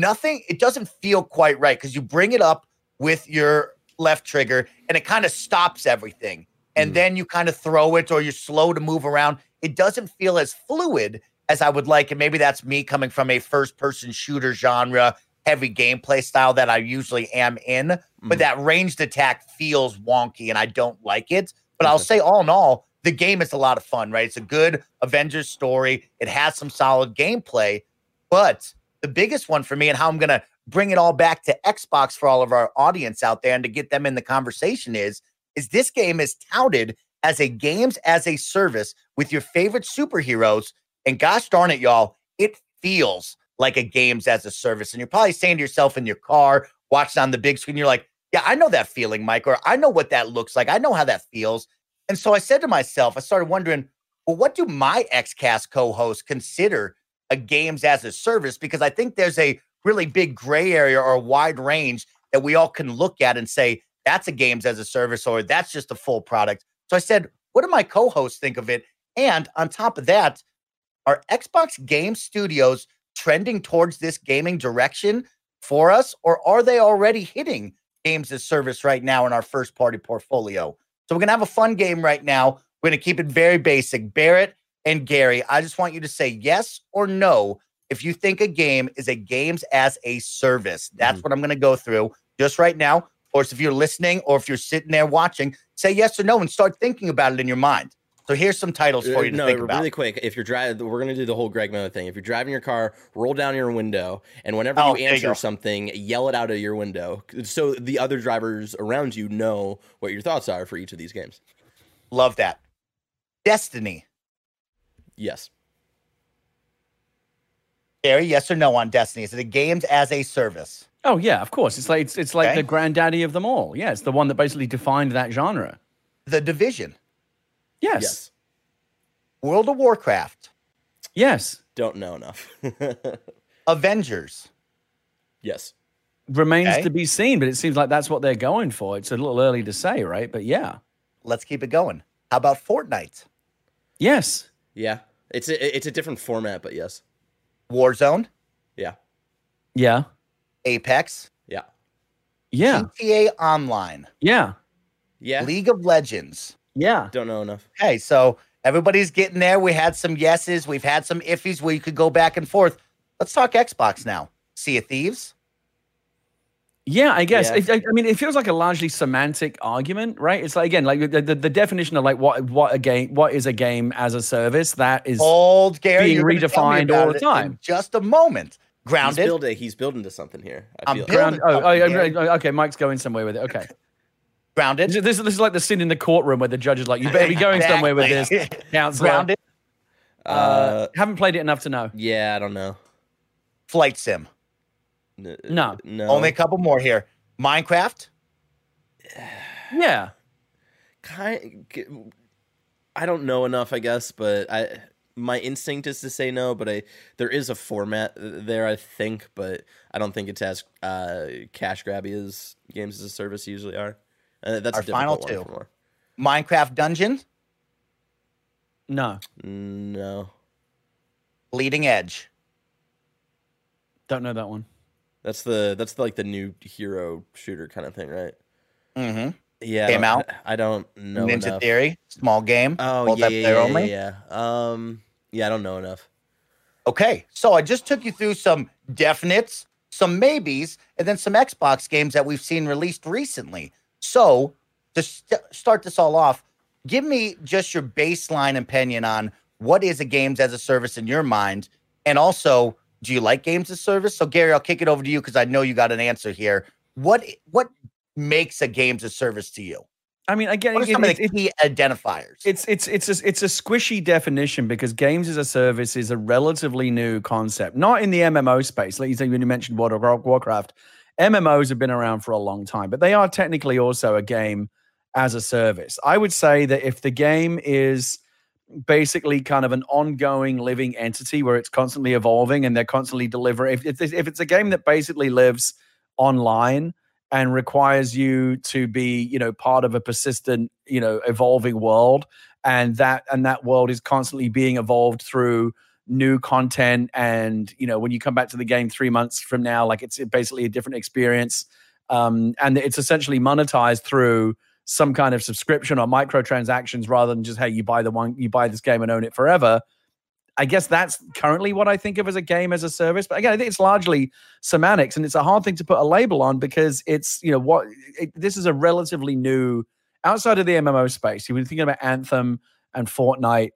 it doesn't feel quite right because you bring it up with your left trigger and it kind of stops everything. And then you kind of throw it, or you're slow to move around. It doesn't feel as fluid as I would like. And maybe that's me coming from a first-person shooter genre, heavy gameplay style that I usually am in. But that ranged attack feels wonky and I don't like it. But I'll say all in all, the game is a lot of fun, right? It's a good Avengers story. It has some solid gameplay. But the biggest one for me, and how I'm going to bring it all back to Xbox for all of our audience out there and to get them in the conversation is this game is touted as a games as a service with your favorite superheroes. And gosh darn it, y'all, it feels like a games as a service. And you're probably saying to yourself in your car, watching on the big screen, you're like, yeah, I know that feeling, Mike, or I know what that looks like. I know how that feels. And so I said to myself, I started wondering, well, what do my XCast co-hosts consider a games as a service? Because I think there's a really big gray area or a wide range that we all can look at and say, that's a games as a service, or that's just a full product. So I said, what do my co-hosts think of it? And on top of that, are Xbox Game Studios trending towards this gaming direction for us, or are they already hitting games as service right now in our first party portfolio? So we're going to have a fun game right now. We're going to keep it very basic. Barrett and Gary, I just want you to say yes or no if you think a game is a games as a service. That's what I'm going to go through just right now. Of course, if you're listening or if you're sitting there watching, say yes or no and start thinking about it in your mind. So here's some titles for you to think about. Really quick. If you're driving, we're going to do the whole Greg Miller thing. If you're driving your car, roll down your window, and whenever you answer something, yell it out of your window so the other drivers around you know what your thoughts are for each of these games. Love that. Destiny. Yes. Gary, yes or no on Destiny? Is it a games as a service? Oh yeah, of course. It's like the granddaddy of them all. Yeah, it's the one that basically defined that genre. The Division. Yes. World of Warcraft. Yes. Don't know enough. Avengers. Yes. Remains to be seen, but it seems like that's what they're going for. It's a little early to say, right? But yeah. Let's keep it going. How about Fortnite? Yes. Yeah. It's a different format, but yes. Warzone. Yeah. Yeah. Apex. Yeah. Yeah. GTA Online. Yeah. Yeah. League of Legends. Yeah. Don't know enough. Okay, so everybody's getting there. We had some yeses. We've had some iffies where you could go back and forth. Let's talk Xbox now. Sea of Thieves. Yeah, I guess. Yeah. I mean, it feels like a largely semantic argument, right? It's like, again, like the definition of like what is a game as a service that is Gary, being redefined all the time. In just a moment. Grounded. He's building to something here. Okay. Mike's going somewhere with it. Okay. Grounded. This is like the scene in the courtroom where the judge is like, "You better be going somewhere with this." Counselor. Grounded. Haven't played it enough to know. Yeah, I don't know. Flight sim. No. Only a couple more here. Minecraft. Yeah. I don't know enough, I guess, but my instinct is to say no, but there is a format there, I think, but I don't think it's as cash grabby as games as a service usually are. That's our a final one two. For more. Minecraft Dungeon. No. Bleeding Edge. Don't know that one. That's like the new hero shooter kind of thing, right? Mm-hmm. Yeah. Came out. I don't know Ninja enough. Theory. Small game. Oh, yeah. Yeah, I don't know enough. Okay, so I just took you through some definites, some maybes, and then some Xbox games that we've seen released recently. So to start this all off, give me just your baseline opinion on what is a games as a service in your mind, and also, do you like games as a service? So Gary, I'll kick it over to you because I know you got an answer here. What makes a games as a service to you? I mean, again, what are some of the key identifiers? It's a squishy definition because games as a service is a relatively new concept, not in the MMO space. Like you said, when you mentioned World of Warcraft, MMOs have been around for a long time, but they are technically also a game as a service. I would say that if the game is basically kind of an ongoing living entity where it's constantly evolving and they're constantly delivering, if it's a game that basically lives online and requires you to be, part of a persistent, evolving world, and that world is constantly being evolved through new content, and when you come back to the game 3 months from now, like it's basically a different experience, and it's essentially monetized through some kind of subscription or microtransactions rather than just, hey, you buy this game and own it forever. I guess that's currently what I think of as a game as a service. But again, I think it's largely semantics, and it's a hard thing to put a label on because it's, this is a relatively new, outside of the MMO space. You were thinking about Anthem and Fortnite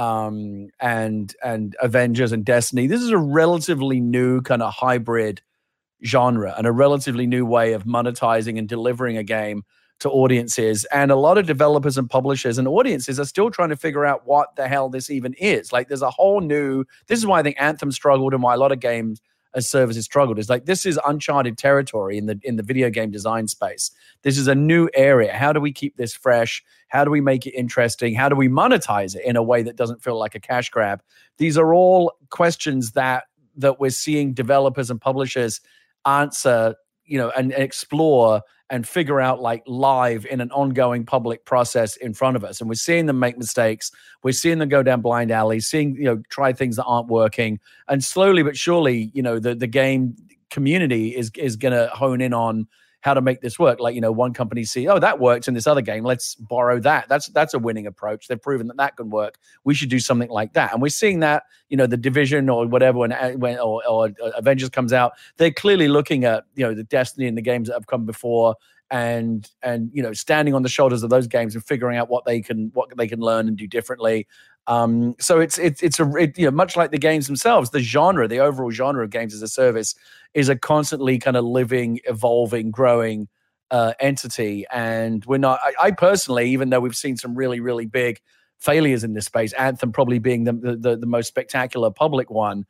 and Avengers and Destiny. This is a relatively new kind of hybrid genre and a relatively new way of monetizing and delivering a game to audiences, and a lot of developers and publishers and audiences are still trying to figure out what the hell this even is. Like, there's a whole new, this is why I think Anthem struggled and why a lot of games as services struggled, is like, this is uncharted territory in the video game design space. This is a new area. How do we keep this fresh? How do we make it interesting? How do we monetize it in a way that doesn't feel like a cash grab? These are all questions that we're seeing developers and publishers answer, and explore and figure out like live in an ongoing public process in front of us. And we're seeing them make mistakes. We're seeing them go down blind alleys, seeing, try things that aren't working. And slowly but surely, the game community is going to hone in on how to make this work. Like, one company see, oh, that worked in this other game. Let's borrow that. That's a winning approach. They've proven that can work. We should do something like that. And we're seeing that, the Division or whatever, when Avengers comes out, they're clearly looking at, the Destiny and the games that have come before, and standing on the shoulders of those games and figuring out what they can learn and do differently. So it's much like the games themselves, the overall genre of games as a service is a constantly kind of living, evolving, growing entity. And we're not, I personally, even though we've seen some really, really big failures in this space, Anthem probably being the most spectacular public one,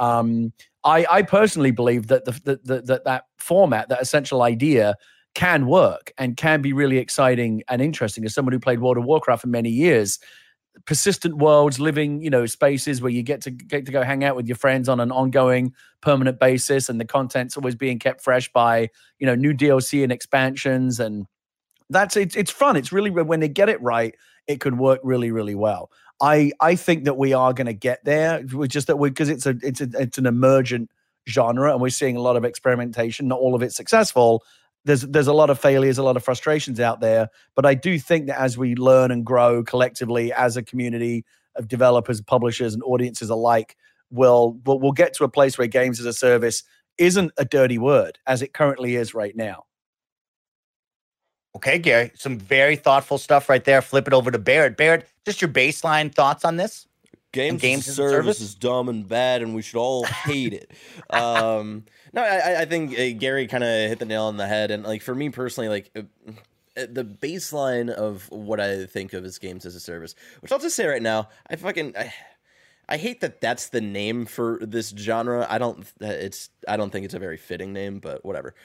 I personally believe that that format, that essential idea, can work and can be really exciting and interesting. As someone who played World of Warcraft for many years, persistent worlds, living, spaces where you get to go hang out with your friends on an ongoing, permanent basis, and the content's always being kept fresh by, new DLC and expansions, and it's fun. It's really, when they get it right, it can work really, really well. I think that we are going to get there. Because it's an emergent genre, and we're seeing a lot of experimentation. Not all of it successful. There's a lot of failures, a lot of frustrations out there, but I do think that as we learn and grow collectively as a community of developers, publishers, and audiences alike, we'll get to a place where games as a service isn't a dirty word as it currently is right now. Okay, Gary, some very thoughtful stuff right there. Flip it over to Barrett. Barrett, just your baseline thoughts on this? Games as a service is dumb and bad, and we should all hate it. No, I think Gary kind of hit the nail on the head. And like for me personally, like the baseline of what I think of as games as a service, which I'll just say right now, I hate that that's the name for this genre. I don't think it's a very fitting name, but whatever.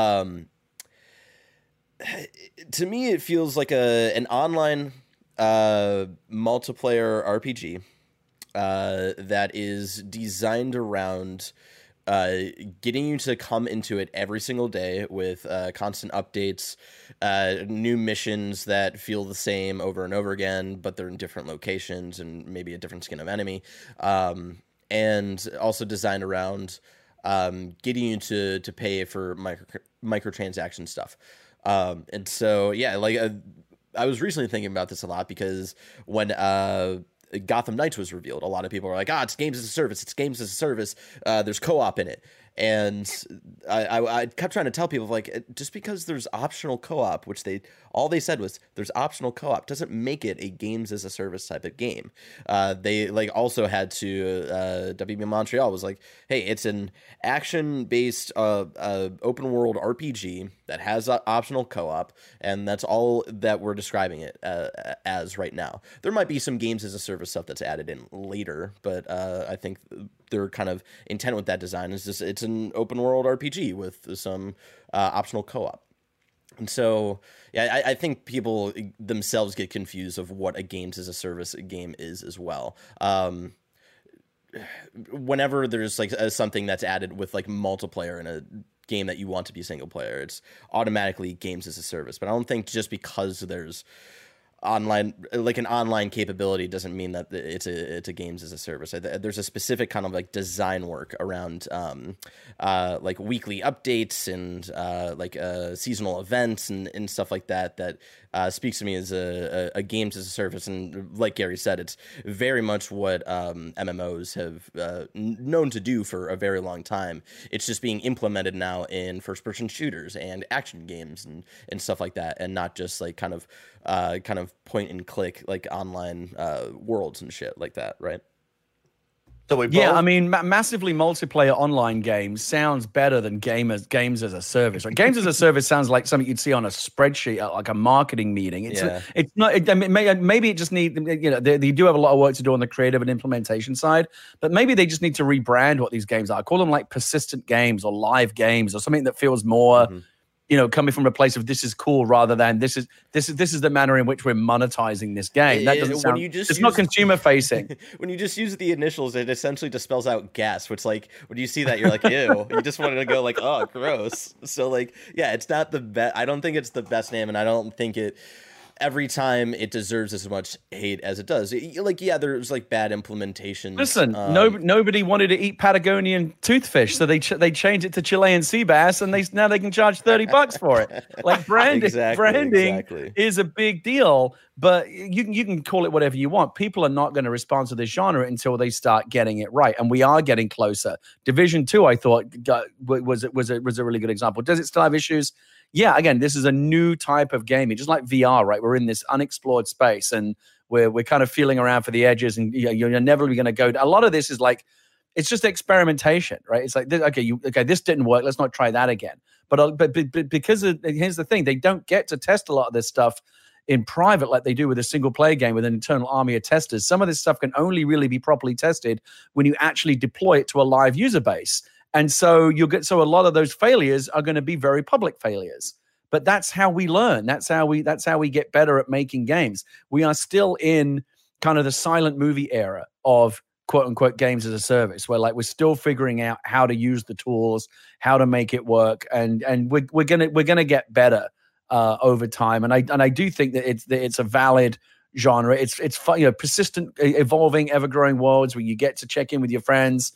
To me, it feels like an online multiplayer RPG that is designed around getting you to come into it every single day with constant updates, new missions that feel the same over and over again, but they're in different locations and maybe a different skin of enemy, and also designed around getting you to pay for microtransaction stuff. And so, yeah, like I was recently thinking about this a lot because when Gotham Knights was revealed, a lot of people were like, it's games as a service. It's games as a service. There's co-op in it. And I kept trying to tell people, like, just because there's optional co-op, which all they said was there's optional co-op, doesn't make it a games as a service type of game. They like also had to WB Montreal was like, hey, it's an action-based open world RPG that has optional co-op, and that's all that we're describing it as right now. There might be some games as a service stuff that's added in later, but I think their kind of intent with that design is just it's an open world RPG with some optional co-op. And so, yeah, I think people themselves get confused of what a games as a service game is as well. Whenever there's like something that's added with like multiplayer in a game that you want to be single player, it's automatically games as a service. But I don't think just because there's online, like an online capability, doesn't mean that it's a games as a service. There's a specific kind of like design work around like weekly updates and like seasonal events and stuff like that speaks to me as a games as a service. And like Gary said, it's very much what MMOs have known to do for a very long time. It's just being implemented now in first person shooters and action games and stuff like that, and not just like kind of point and click like online worlds and shit like that, right? So I mean, massively multiplayer online games sounds better than games as a service. Right? Games as a service sounds like something you'd see on a spreadsheet at like a marketing meeting. It's not. Maybe it just need. They do have a lot of work to do on the creative and implementation side, but maybe they just need to rebrand what these games are. Call them like persistent games or live games or something that feels more. Mm-hmm. Coming from a place of this is cool rather than this is the manner in which we're monetizing this game. That doesn't sound. It's not consumer facing. When you just use the initials, it essentially just spells out gas. Which, like, when you see that, you're like, ew. You just wanted to go like, oh, gross. So, like, yeah, it's not the best. I don't think it's the best name, and I don't think it. Every time it deserves as much hate as it does. There's like bad implementations. Listen, nobody wanted to eat Patagonian toothfish, so they changed it to Chilean sea bass, and now they can charge $30 for it. Like branding is a big deal, but you can call it whatever you want. People are not going to respond to this genre until they start getting it right, and we are getting closer. Division 2, I thought, was a really good example. Does it still have issues? Yeah, again, this is a new type of gaming, just like VR, right? We're in this unexplored space, and we're kind of feeling around for the edges, and you're never going to go. A lot of this is like, it's just experimentation, right? It's like, this didn't work. Let's not try that again. But because here's the thing, they don't get to test a lot of this stuff in private like they do with a single player game with an internal army of testers. Some of this stuff can only really be properly tested when you actually deploy it to a live user base. And so a lot of those failures are going to be very public failures. But that's how we learn. That's how we get better at making games. We are still in kind of the silent movie era of quote unquote games as a service, where like we're still figuring out how to use the tools, how to make it work, and we're gonna get better over time. And I do think that it's a valid genre. It's fun, persistent, evolving, ever-growing worlds where you get to check in with your friends.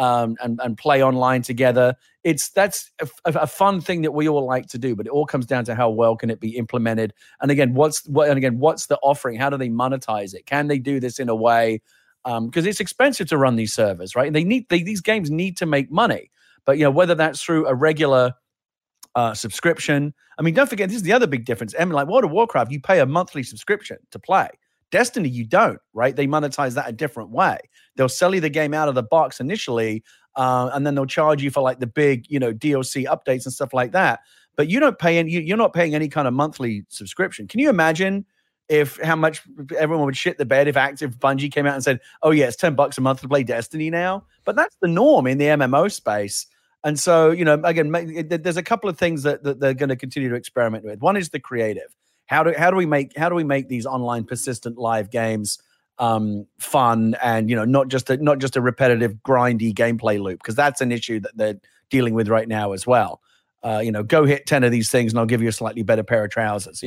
And play online together. That's a fun thing that we all like to do, but it all comes down to how well can it be implemented. And again, what's the offering? How do they monetize it? Can they do this in a way? Because it's expensive to run these servers, right? These games need to make money. But whether that's through a regular subscription. I mean, don't forget, this is the other big difference. I mean, like World of Warcraft, you pay a monthly subscription to play. Destiny, you don't, right? They monetize that a different way. They'll sell you the game out of the box initially, and then they'll charge you for like the big, DLC updates and stuff like that. But you don't pay any. You're not paying any kind of monthly subscription. Can you imagine how much everyone would shit the bed if Bungie came out and said, "Oh yeah, it's $10 a month to play Destiny now"? But that's the norm in the MMO space. And so, again, there's a couple of things that they're going to continue to experiment with. One is the creative. How do we make these online persistent live games fun and not just a repetitive grindy gameplay loop, because that's an issue that they're dealing with right now as well. Go hit 10 of these things and I'll give you a slightly better pair of trousers.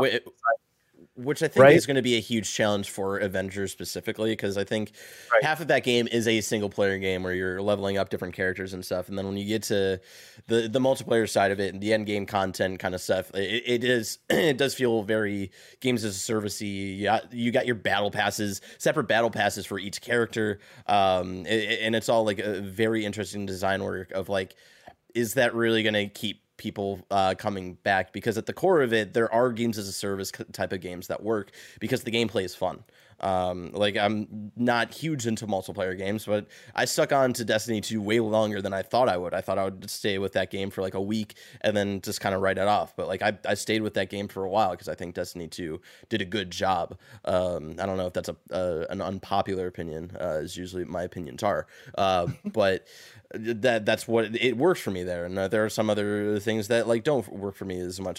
Which I think is going to be a huge challenge for Avengers specifically, because I think half of that game is a single player game where you're leveling up different characters and stuff. And then when you get to the multiplayer side of it and the end game content kind of stuff, it does feel very games as a service-y. You got your battle passes, separate battle passes for each character. And it's all like a very interesting design work of like, is that really going to keep people coming back? Because at the core of it, there are games as a service type of games that work because the gameplay is fun. Like I'm not huge into multiplayer games, but I stuck on to Destiny 2 way longer than I thought I would. I thought I would stay with that game for like a week and then just kind of write it off. But like I stayed with that game for a while because I think Destiny 2 did a good job. I don't know if that's an unpopular opinion, as usually my opinions are. But that's what it works for me there, and there are some other things that like don't work for me as much.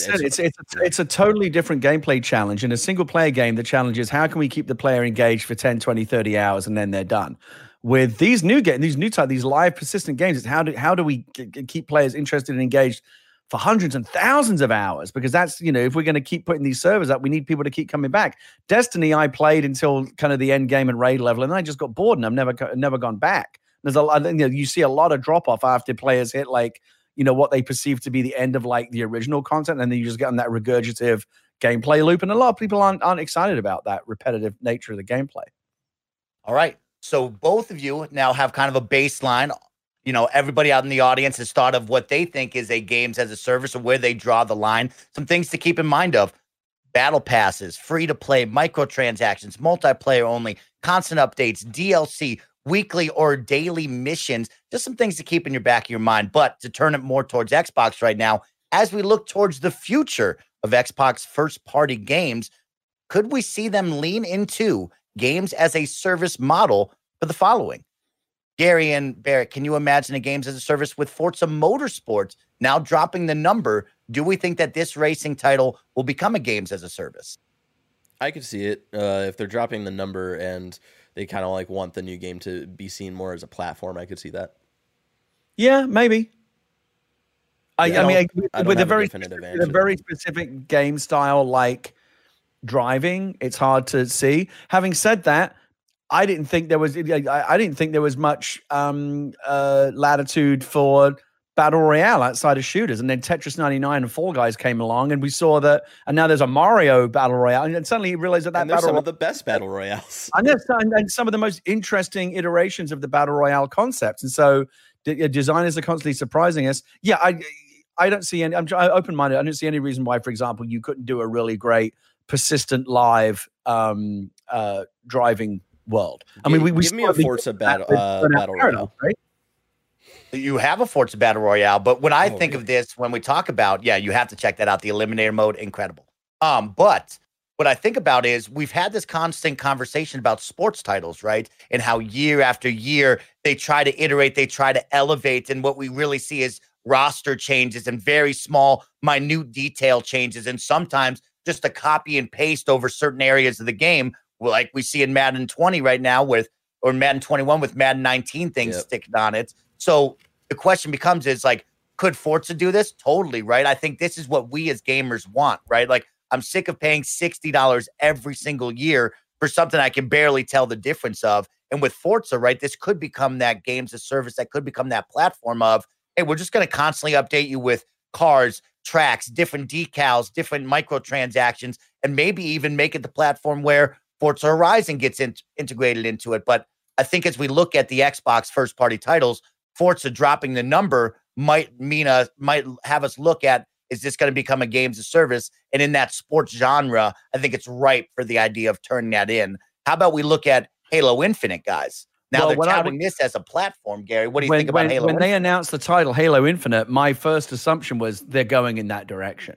It's a totally different gameplay challenge. In a single player game, the challenge is how can we keep the player engaged for 10, 20, 30 hours and then they're done. With these these live persistent games, it's how do we keep players interested and engaged for hundreds and thousands of hours? Because that's, if we're going to keep putting these servers up, we need people to keep coming back. Destiny, I played until kind of the end game and raid level, and then I just got bored and I've never gone back. There's a lot, you see a lot of drop off after players hit like, what they perceive to be the end of like the original content, and then you just get on that regurgitative gameplay loop. And a lot of people aren't excited about that repetitive nature of the gameplay. All right. So both of you now have kind of a baseline. Everybody out in the audience has thought of what they think is a games as a service or where they draw the line. Some things to keep in mind of: battle passes, free to play, microtransactions, multiplayer only, constant updates, DLC, weekly or daily missions, just some things to keep in your back of your mind. But to turn it more towards Xbox right now, as we look towards the future of Xbox first-party games, could we see them lean into games as a service model for the following? Gary and Barrett, can you imagine a games as a service with Forza Motorsports now dropping the number? Do we think that this racing title will become a games as a service? I could see it if they're dropping the number and they kind of like want the new game to be seen more as a platform. I could see that. Yeah, maybe. I mean, with a very specific game style like driving, it's hard to see. Having said that, I didn't think there was much latitude for battle royale outside of shooters, and then Tetris 99 and Fall Guys came along, and we saw that, and now there's a Mario battle royale, and then suddenly you realize that there's some of the best battle royales, and some of the most interesting iterations of the battle royale concepts. And so designers are constantly surprising us. Yeah, I don't see any. I'm open-minded. I don't see any reason why, for example, you couldn't do a really great persistent live driving world. I mean, we give me a Forza battle royale, right? You have a Forza Battle Royale, but when I think of this, when we talk about, you have to check that out. The Eliminator mode, incredible. But what I think about is we've had this constant conversation about sports titles, right? And how year after year they try to iterate, they try to elevate, and what we really see is roster changes and very small, minute detail changes, and sometimes just a copy and paste over certain areas of the game, like we see in Madden 20 right now or Madden 21 with Madden 19 things sticking on it. So the question becomes is like, could Forza do this? Totally, right? I think this is what we as gamers want, right? Like, I'm sick of paying $60 every single year for something I can barely tell the difference of. And with Forza, right, this could become that games as service, that could become that platform of, hey, we're just going to constantly update you with cars, tracks, different decals, different microtransactions, and maybe even make it the platform where Forza Horizon gets integrated into it. But I think as we look at the Xbox first-party titles, Forza dropping the number might have us look at, is this going to become a games of service? And in that sports genre, I think it's ripe for the idea of turning that in. How about we look at Halo Infinite, guys? Now they're touting this as a platform, Gary. What do you think about Halo Infinite? When they announced the title Halo Infinite, my first assumption was they're going in that direction.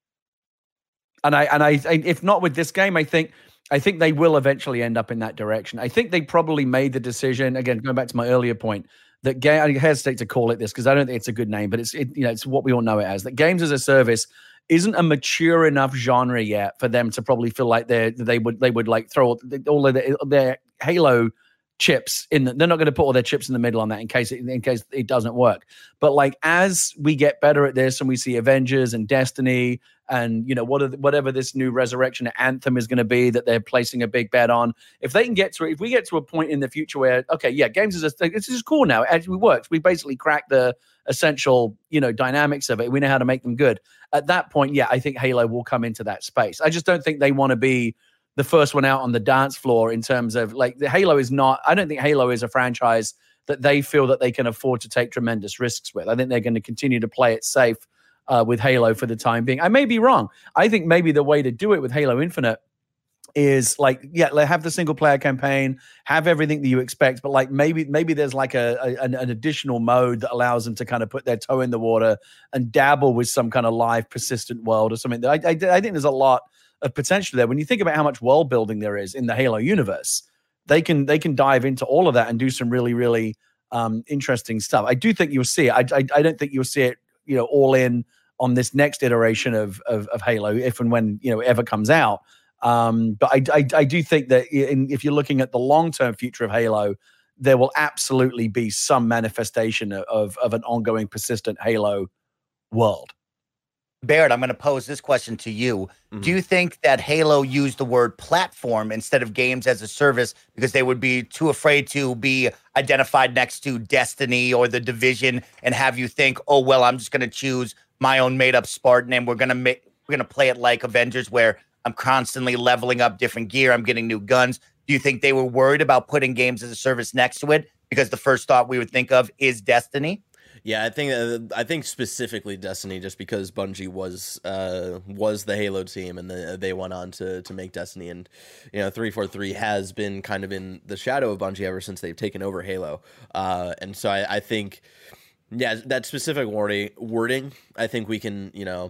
And I if not with this game, I think they will eventually end up in that direction. I think they probably made the decision, again, going back to my earlier point, that I hesitate to call it this because I don't think it's a good name, but it's what we all know it as, that games as a service isn't a mature enough genre yet for them to probably feel like they would like throw all of their Halo chips in. They're not going to put all their chips in the middle on that in case it doesn't work. But like as we get better at this and we see Avengers and Destiny and whatever this new Resurrection Anthem is going to be that they're placing a big bet on, if we get to a point in the future where games this is cool now, it actually works, we basically cracked the essential dynamics of it, we know how to make them good. At that point, I think Halo will come into that space. I just don't think they want to be the first one out on the dance floor in terms of like I don't think Halo is a franchise that they feel that they can afford to take tremendous risks with. I think they're going to continue to play it safe with Halo for the time being. I may be wrong. I think maybe the way to do it with Halo Infinite is have the single player campaign, have everything that you expect, but like maybe there's like an additional mode that allows them to kind of put their toe in the water and dabble with some kind of live persistent world or something. I think there's a lot of potential there. When you think about how much world building there is in the Halo universe, they can dive into all of that and do some really, really interesting stuff. I do think you'll see it. I don't think you'll see it, all in on this next iteration of Halo, if and when it ever comes out. But I do think that if you're looking at the long-term future of Halo, there will absolutely be some manifestation of an ongoing, persistent Halo world. Barrett, I'm going to pose this question to you. Mm-hmm. Do you think that Halo used the word platform instead of games as a service because they would be too afraid to be identified next to Destiny or The Division and have you think, oh, well, I'm just going to choose my own made-up Spartan and we're going to play it like Avengers where I'm constantly leveling up different gear, I'm getting new guns. Do you think they were worried about putting games as a service next to it because the first thought we would think of is Destiny? Yeah, I think specifically Destiny, just because Bungie was the Halo team, and they went on to make Destiny, and 343 has been kind of in the shadow of Bungie ever since they've taken over Halo, and so I think, that specific wording, I think we can,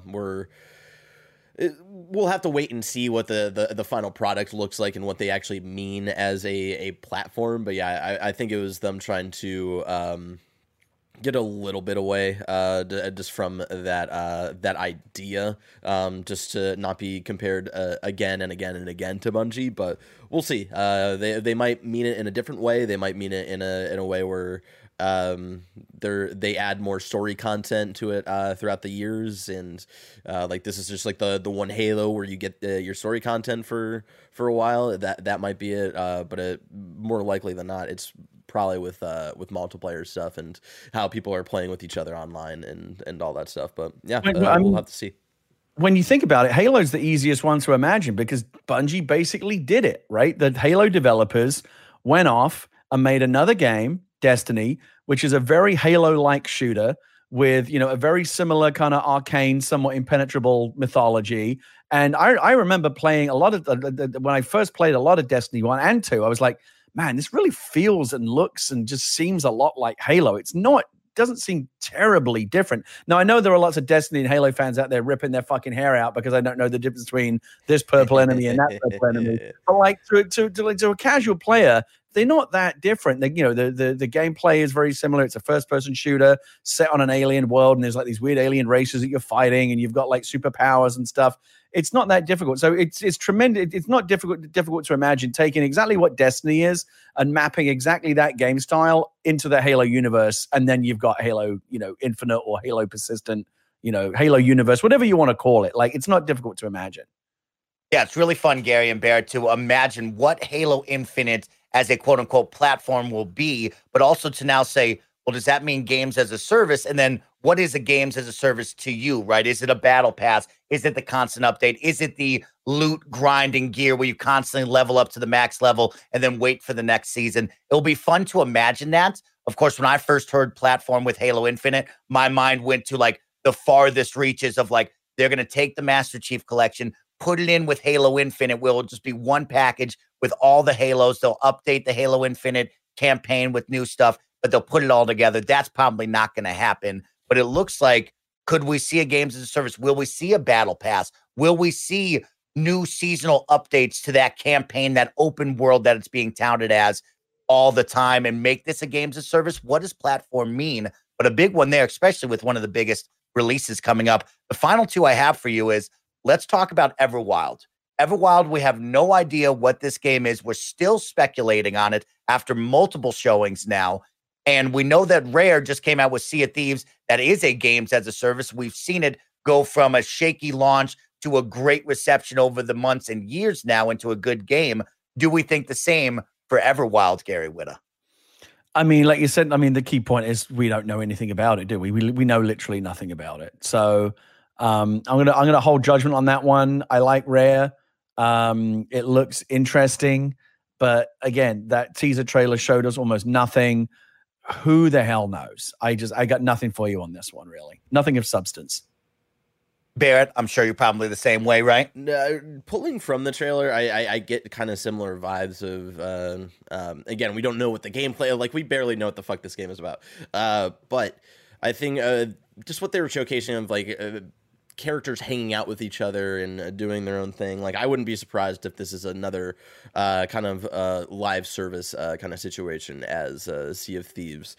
we'll have to wait and see what the final product looks like and what they actually mean as a platform, but I think it was them trying to get a little bit away just from that idea, just to not be compared again and again and again to Bungie. But we'll see. They might mean it in a different way. They might mean it in a way where they add more story content to it throughout the years, and like this is just like the one Halo where you get your story content for a while. That might be it, but more likely than not, it's probably with multiplayer stuff and how people are playing with each other online and all that stuff. But we'll have to see. When you think about it, Halo's the easiest one to imagine because Bungie basically did it, right? The Halo developers went off and made another game, Destiny, which is a very Halo-like shooter with, a very similar kind of arcane, somewhat impenetrable mythology. And I remember playing a lot of when I first played a lot of Destiny 1 and 2, I was like, man, this really feels and looks and just seems a lot like Halo. Doesn't seem terribly different. Now, I know there are lots of Destiny and Halo fans out there ripping their fucking hair out because I don't know the difference between this purple enemy and that purple enemy. But like to a casual player, they're not that different. The gameplay is very similar. It's a first-person shooter set on an alien world, and there's like these weird alien races that you're fighting, and you've got like superpowers and stuff. It's not that difficult. So it's tremendous. It's not difficult to imagine taking exactly what Destiny is and mapping exactly that game style into the Halo universe, and then you've got Halo, Infinite or Halo Persistent, Halo universe, whatever you want to call it. Like it's not difficult to imagine. Yeah, it's really fun, Gary and Barrett, to imagine what Halo Infinite as a quote-unquote platform will be, but also to now say, well, does that mean games as a service? And then what is a games as a service to you, right? Is it a battle pass? Is it the constant update? Is it the loot grinding gear where you constantly level up to the max level and then wait for the next season? It'll be fun to imagine that. Of course, when I first heard platform with Halo Infinite, my mind went to like the farthest reaches of like, they're going to take the Master Chief Collection, put it in with Halo Infinite, where it'll just be one package with all the Halos. They'll update the Halo Infinite campaign with new stuff, but they'll put it all together. That's probably not going to happen. But it looks like, could we see a games as a service? Will we see a battle pass? Will we see new seasonal updates to that campaign, that open world that it's being touted as all the time, and make this a games as a service? What does platform mean? But a big one there, especially with one of the biggest releases coming up. The final two I have for you is, let's talk about Everwild. Everwild, we have no idea what this game is. We're still speculating on it after multiple showings now. And we know that Rare just came out with Sea of Thieves. That is a games as a service. We've seen it go from a shaky launch to a great reception over the months and years now into a good game. Do we think the same for Everwild, Gary Whitta? I mean, like you said, I mean, the key point is we don't know anything about it, do we? We know literally nothing about it. So I'm gonna hold judgment on that one. I like Rare. It looks interesting, but again, that teaser trailer showed us almost nothing. Who the hell knows? I got nothing for you on this one, really. Nothing of substance. Barrett, I'm sure you're probably the same way, right? Pulling from the trailer, I get kind of similar vibes of, again, we don't know what the gameplay, like we barely know what the fuck this game is about. But I think just what they were showcasing of like characters hanging out with each other and doing their own thing. Like, I wouldn't be surprised if this is another kind of live service kind of situation as Sea of Thieves.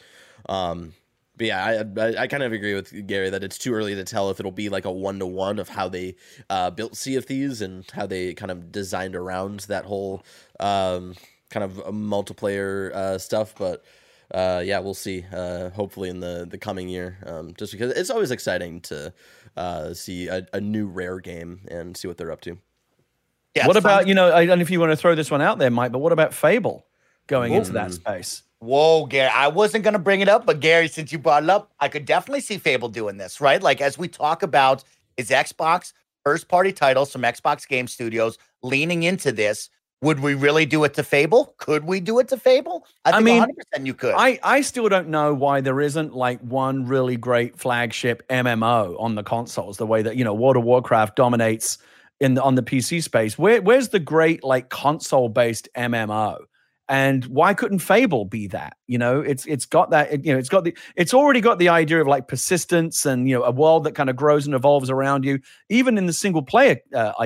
But yeah, I kind of agree with Gary that it's too early to tell if it'll be like a one-to-one of how they built Sea of Thieves and how they kind of designed around that whole kind of multiplayer stuff. But yeah, we'll see. Hopefully in the coming year, just because it's always exciting to see a new Rare game and see what they're up to. Yeah, what about, I don't know if you want to throw this one out there, Mike, but what about Fable going into that space? Whoa, Gary, I wasn't going to bring it up, but Gary, since you brought it up, I could definitely see Fable doing this, right? Like, as we talk about, is Xbox first-party titles from Xbox Game Studios leaning into this? Would we really do it to Fable? Could we do it to Fable? I mean, 100% you could. I still don't know why there isn't like one really great flagship MMO on the consoles, the way that, World of Warcraft dominates on the PC space. Where's the great like console-based MMO? And why couldn't Fable be that? It's got that. It's already got the idea of like persistence and a world that kind of grows and evolves around you, even in the single player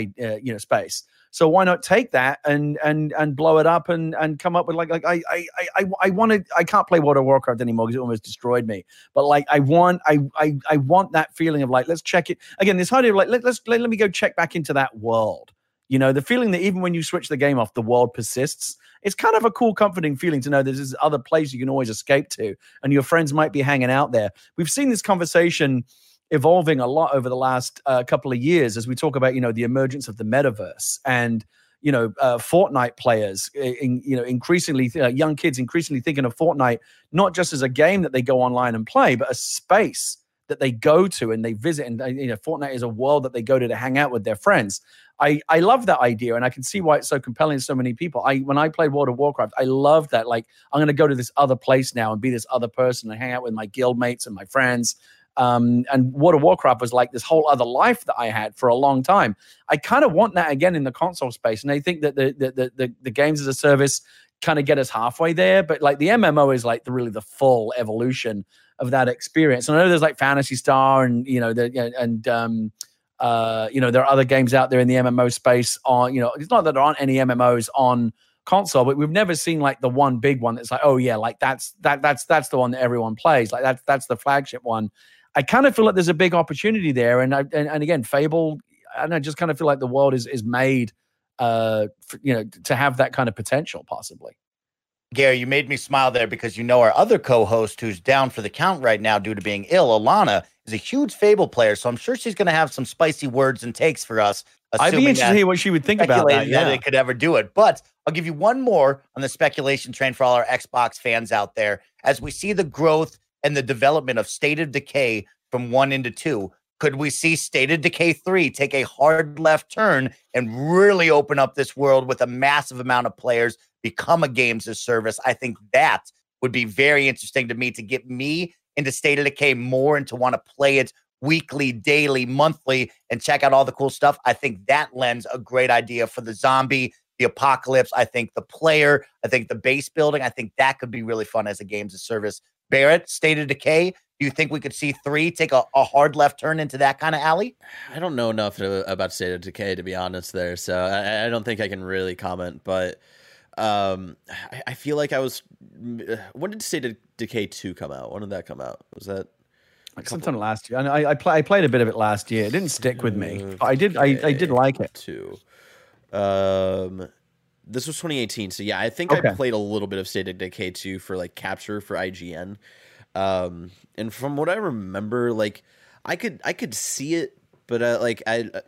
space. So why not take that and blow it up and come up with I can't play World of Warcraft anymore because it almost destroyed me. But like I want that feeling of like, let's check it again. This idea of like let me go check back into that world. The feeling that even when you switch the game off, the world persists. It's kind of a cool, comforting feeling to know there's this other place you can always escape to, and your friends might be hanging out there. We've seen this conversation evolving a lot over the last couple of years as we talk about, the emergence of the metaverse and, Fortnite players, increasingly, young kids increasingly thinking of Fortnite not just as a game that they go online and play, but a space that they go to and they visit. And, Fortnite is a world that they go to hang out with their friends. I love that idea, and I can see why it's so compelling to so many people. When I played World of Warcraft, I love that. Like, I'm going to go to this other place now and be this other person and hang out with my guild mates and my friends. And World of Warcraft was like this whole other life that I had for a long time. I kind of want that again in the console space, and I think that the games as a service kind of get us halfway there. But like the MMO is like really the full evolution of that experience. And I know there's like Phantasy Star and there are other games out there in the MMO space on, it's not that there aren't any MMOs on console, but we've never seen like the one big one that's like, oh yeah, like that's the one that everyone plays. Like that's the flagship one. I kind of feel like there's a big opportunity there. And again, Fable, and I just kind of feel like the world is made, to have that kind of potential possibly. Gary, you made me smile there because our other co-host who's down for the count right now due to being ill, Alana, is a huge Fable player, so I'm sure she's going to have some spicy words and takes for us. I'd be interested to hear what she would think about that. Yeah, they could ever do it. But I'll give you one more on the speculation train for all our Xbox fans out there. As we see the growth and the development of State of Decay from 1 into 2? Could we see State of Decay 3 take a hard left turn and really open up this world with a massive amount of players, become a games as service? I think that would be very interesting to me, to get me into State of Decay more and to want to play it weekly, daily, monthly, and check out all the cool stuff. I think that lends a great idea for the zombie, the apocalypse. I think the player, I think the base building, I think that could be really fun as a games as service. Barrett, State of Decay, do you think we could see 3 take a hard left turn into that kind of alley? I don't know enough about State of Decay, to be honest there, so I don't think I can really comment, but I feel like I was... When did State of Decay 2 come out? When did that come out? Was that... Like sometime last year. And I played a bit of it last year. It didn't stick with me. But I did like it. Too. This was 2018, so yeah, I think I played a little bit of State of Decay 2 for like capture for IGN. And from what I remember, like I could see it, but I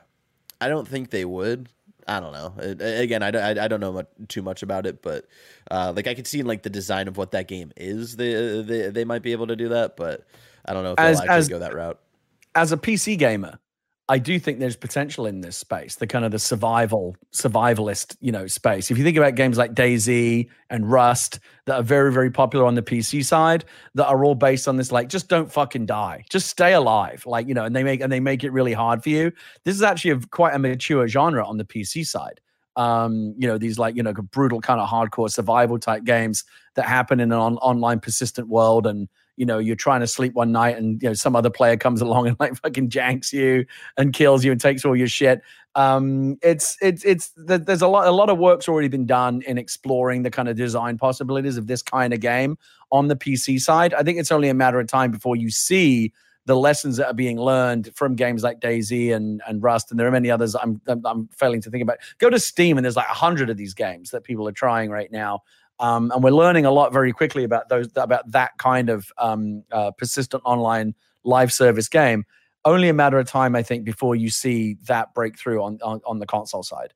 don't think they would. I don't know. Again, I don't know too much about it, but like I could see in like the design of what that game is, they might be able to do that, but I don't know if they'll actually go that route. As a PC gamer, I do think there's potential in this space, the kind of the survivalist, space. If you think about games like DayZ and Rust that are very, very popular on the PC side, that are all based on this, like, just don't fucking die, just stay alive, and they make it really hard for you. This is actually quite a mature genre on the PC side. These brutal kind of hardcore survival type games that happen in an online persistent world, and you're trying to sleep one night and some other player comes along and like fucking janks you and kills you and takes all your shit. There's a lot of work's already been done in exploring the kind of design possibilities of this kind of game on the PC side. I think it's only a matter of time before you see the lessons that are being learned from games like DayZ and Rust, and there are many others I'm failing to think about. Go to Steam and there's like 100 of these games that people are trying right now. And we're learning a lot very quickly about that kind of persistent online live service game. Only a matter of time, I think, before you see that breakthrough on the console side.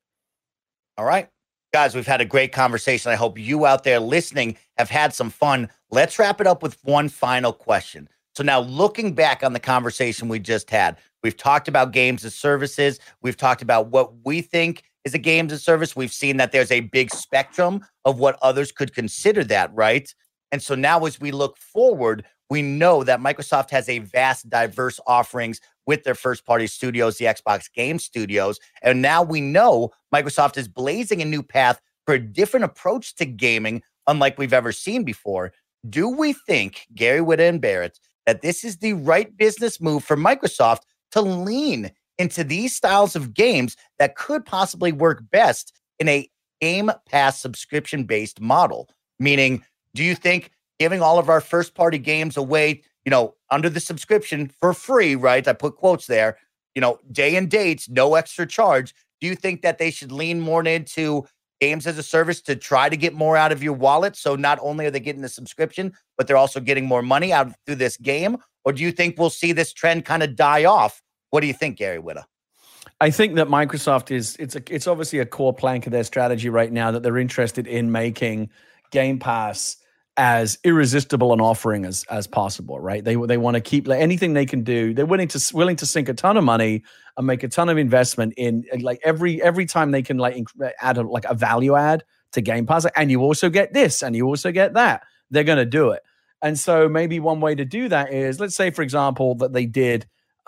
All right, guys, we've had a great conversation. I hope you out there listening have had some fun. Let's wrap it up with one final question. So now, looking back on the conversation we just had, we've talked about games as services. We've talked about what we think is a games as service. We've seen that there's a big spectrum of what others could consider that, right? And so now as we look forward, we know that Microsoft has a vast, diverse offerings with their first-party studios, the Xbox Game Studios. And now we know Microsoft is blazing a new path for a different approach to gaming, unlike we've ever seen before. Do we think, Gary Whitta and Barrett, that this is the right business move for Microsoft to lean into these styles of games that could possibly work best in a Game Pass subscription-based model? Meaning, do you think giving all of our first-party games away, under the subscription for free, right? I put quotes there, day and dates, no extra charge. Do you think that they should lean more into games as a service to try to get more out of your wallet? So not only are they getting the subscription, but they're also getting more money out through this game? Or do you think we'll see this trend kind of die off? What do you think, Gary Whitta? I think that Microsoft it's obviously a core plank of their strategy right now, that they're interested in making Game Pass as irresistible an offering as possible, right? They want to keep anything they can do. They're willing to sink a ton of money and make a ton of investment in every time they can add a value add to Game Pass, and you also get this and you also get that. They're going to do it. And so maybe one way to do that is, let's say, for example, that they did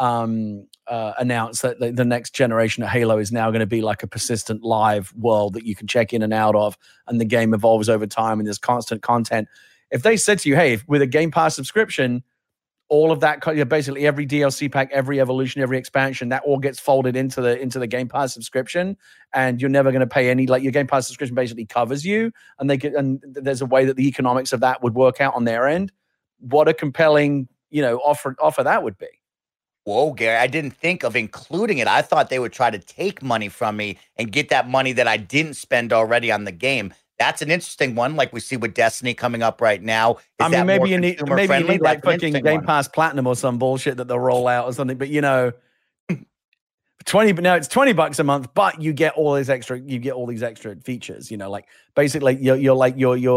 announce that the next generation of Halo is now going to be like a persistent live world that you can check in and out of, and the game evolves over time and there's constant content. If they said to you, hey, with a Game Pass subscription, all of that, basically every DLC pack, every evolution, every expansion, that all gets folded into the Game Pass subscription, and you're never going to pay any, your Game Pass subscription basically covers you, and there's a way that the economics of that would work out on their end. What a compelling, offer that would be. Whoa, Gary, I didn't think of including it. I thought they would try to take money from me and get that money that I didn't spend already on the game. That's an interesting one, like we see with Destiny coming up right now. Maybe you need like fucking Game Pass Platinum or some bullshit that they'll roll out or something. But 20, but now it's $20 a month, but you get all these extra features, like basically you're like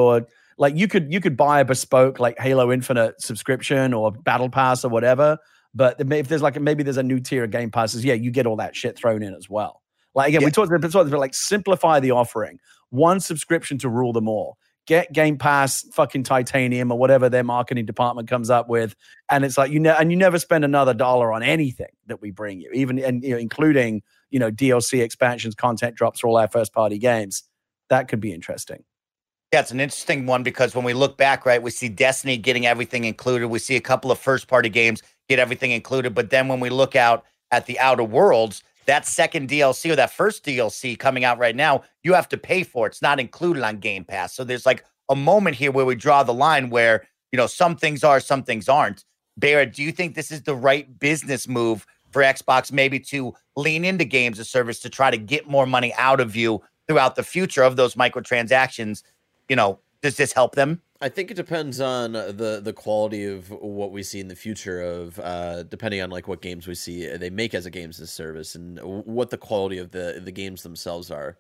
you could buy a bespoke like Halo Infinite subscription or Battle Pass or whatever. But if there's maybe there's a new tier of Game Passes, you get all that shit thrown in as well. Like again, we talked about like simplify the offering, one subscription to rule them all. Get Game Pass fucking Titanium or whatever their marketing department comes up with, and it's like you never spend another dollar on anything that we bring you, even including DLC expansions, content drops for all our first party games. That could be interesting. Yeah, it's an interesting one because when we look back, right, we see Destiny getting everything included. We see a couple of first party games get everything included, but then when we look out at the Outer Worlds, that second DLC or that first DLC coming out right now, you have to pay for it. It's not included on Game Pass. So there's like a moment here where we draw the line where, some things are, some things aren't. Barrett, do you think this is the right business move for Xbox maybe to lean into games as service to try to get more money out of you throughout the future of those microtransactions? Does this help them? I think it depends on the quality of what we see in the future of depending on like what games we see they make as a games as a service and what the quality of the games themselves are.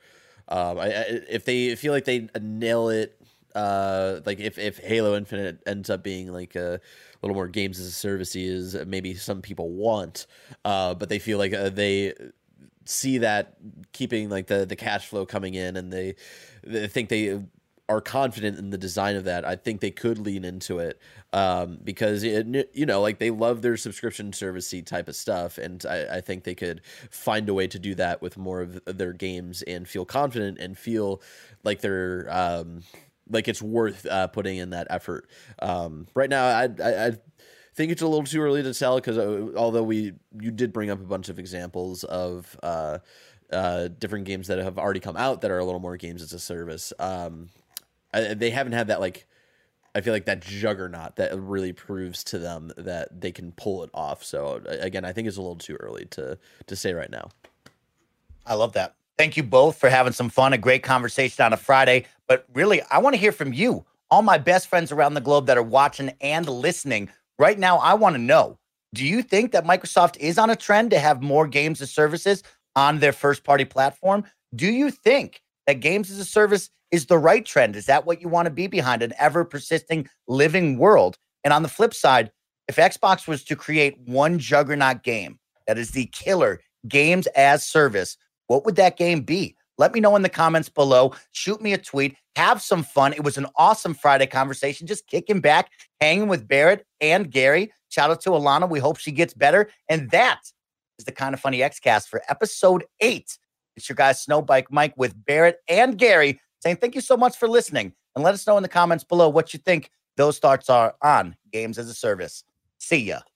If they feel like they nail it, like if Halo Infinite ends up being like a little more games as a service as maybe some people want, but they feel like they see that keeping like the cash flow coming in and they think they are confident in the design of that, I think they could lean into it because like they love their subscription servicey type of stuff, and I think they could find a way to do that with more of their games and feel confident and feel like they're like it's worth putting in that effort. Right now, I think it's a little too early to tell because although you did bring up a bunch of examples of different games that have already come out that are a little more games as a service. They haven't had that, like, I feel like that juggernaut that really proves to them that they can pull it off. So again, I think it's a little too early to say right now. I love that. Thank you both for having some fun, a great conversation on a Friday. But really, I want to hear from you, all my best friends around the globe that are watching and listening. Right now, I want to know, do you think that Microsoft is on a trend to have more games as services on their first-party platform? Do you think that games as a service is the right trend? Is that what you want to be behind, an ever-persisting living world? And on the flip side, if Xbox was to create one juggernaut game that is the killer games as service, what would that game be? Let me know in the comments below. Shoot me a tweet. Have some fun. It was an awesome Friday conversation. Just kicking back, hanging with Barrett and Gary. Shout out to Alana. We hope she gets better. And that is the Kind of Funny Xcast for episode 8. It's your guy, Snowbike Mike, with Barrett and Gary, saying thank you so much for listening. And let us know in the comments below what you think those thoughts are on games as a service. See ya.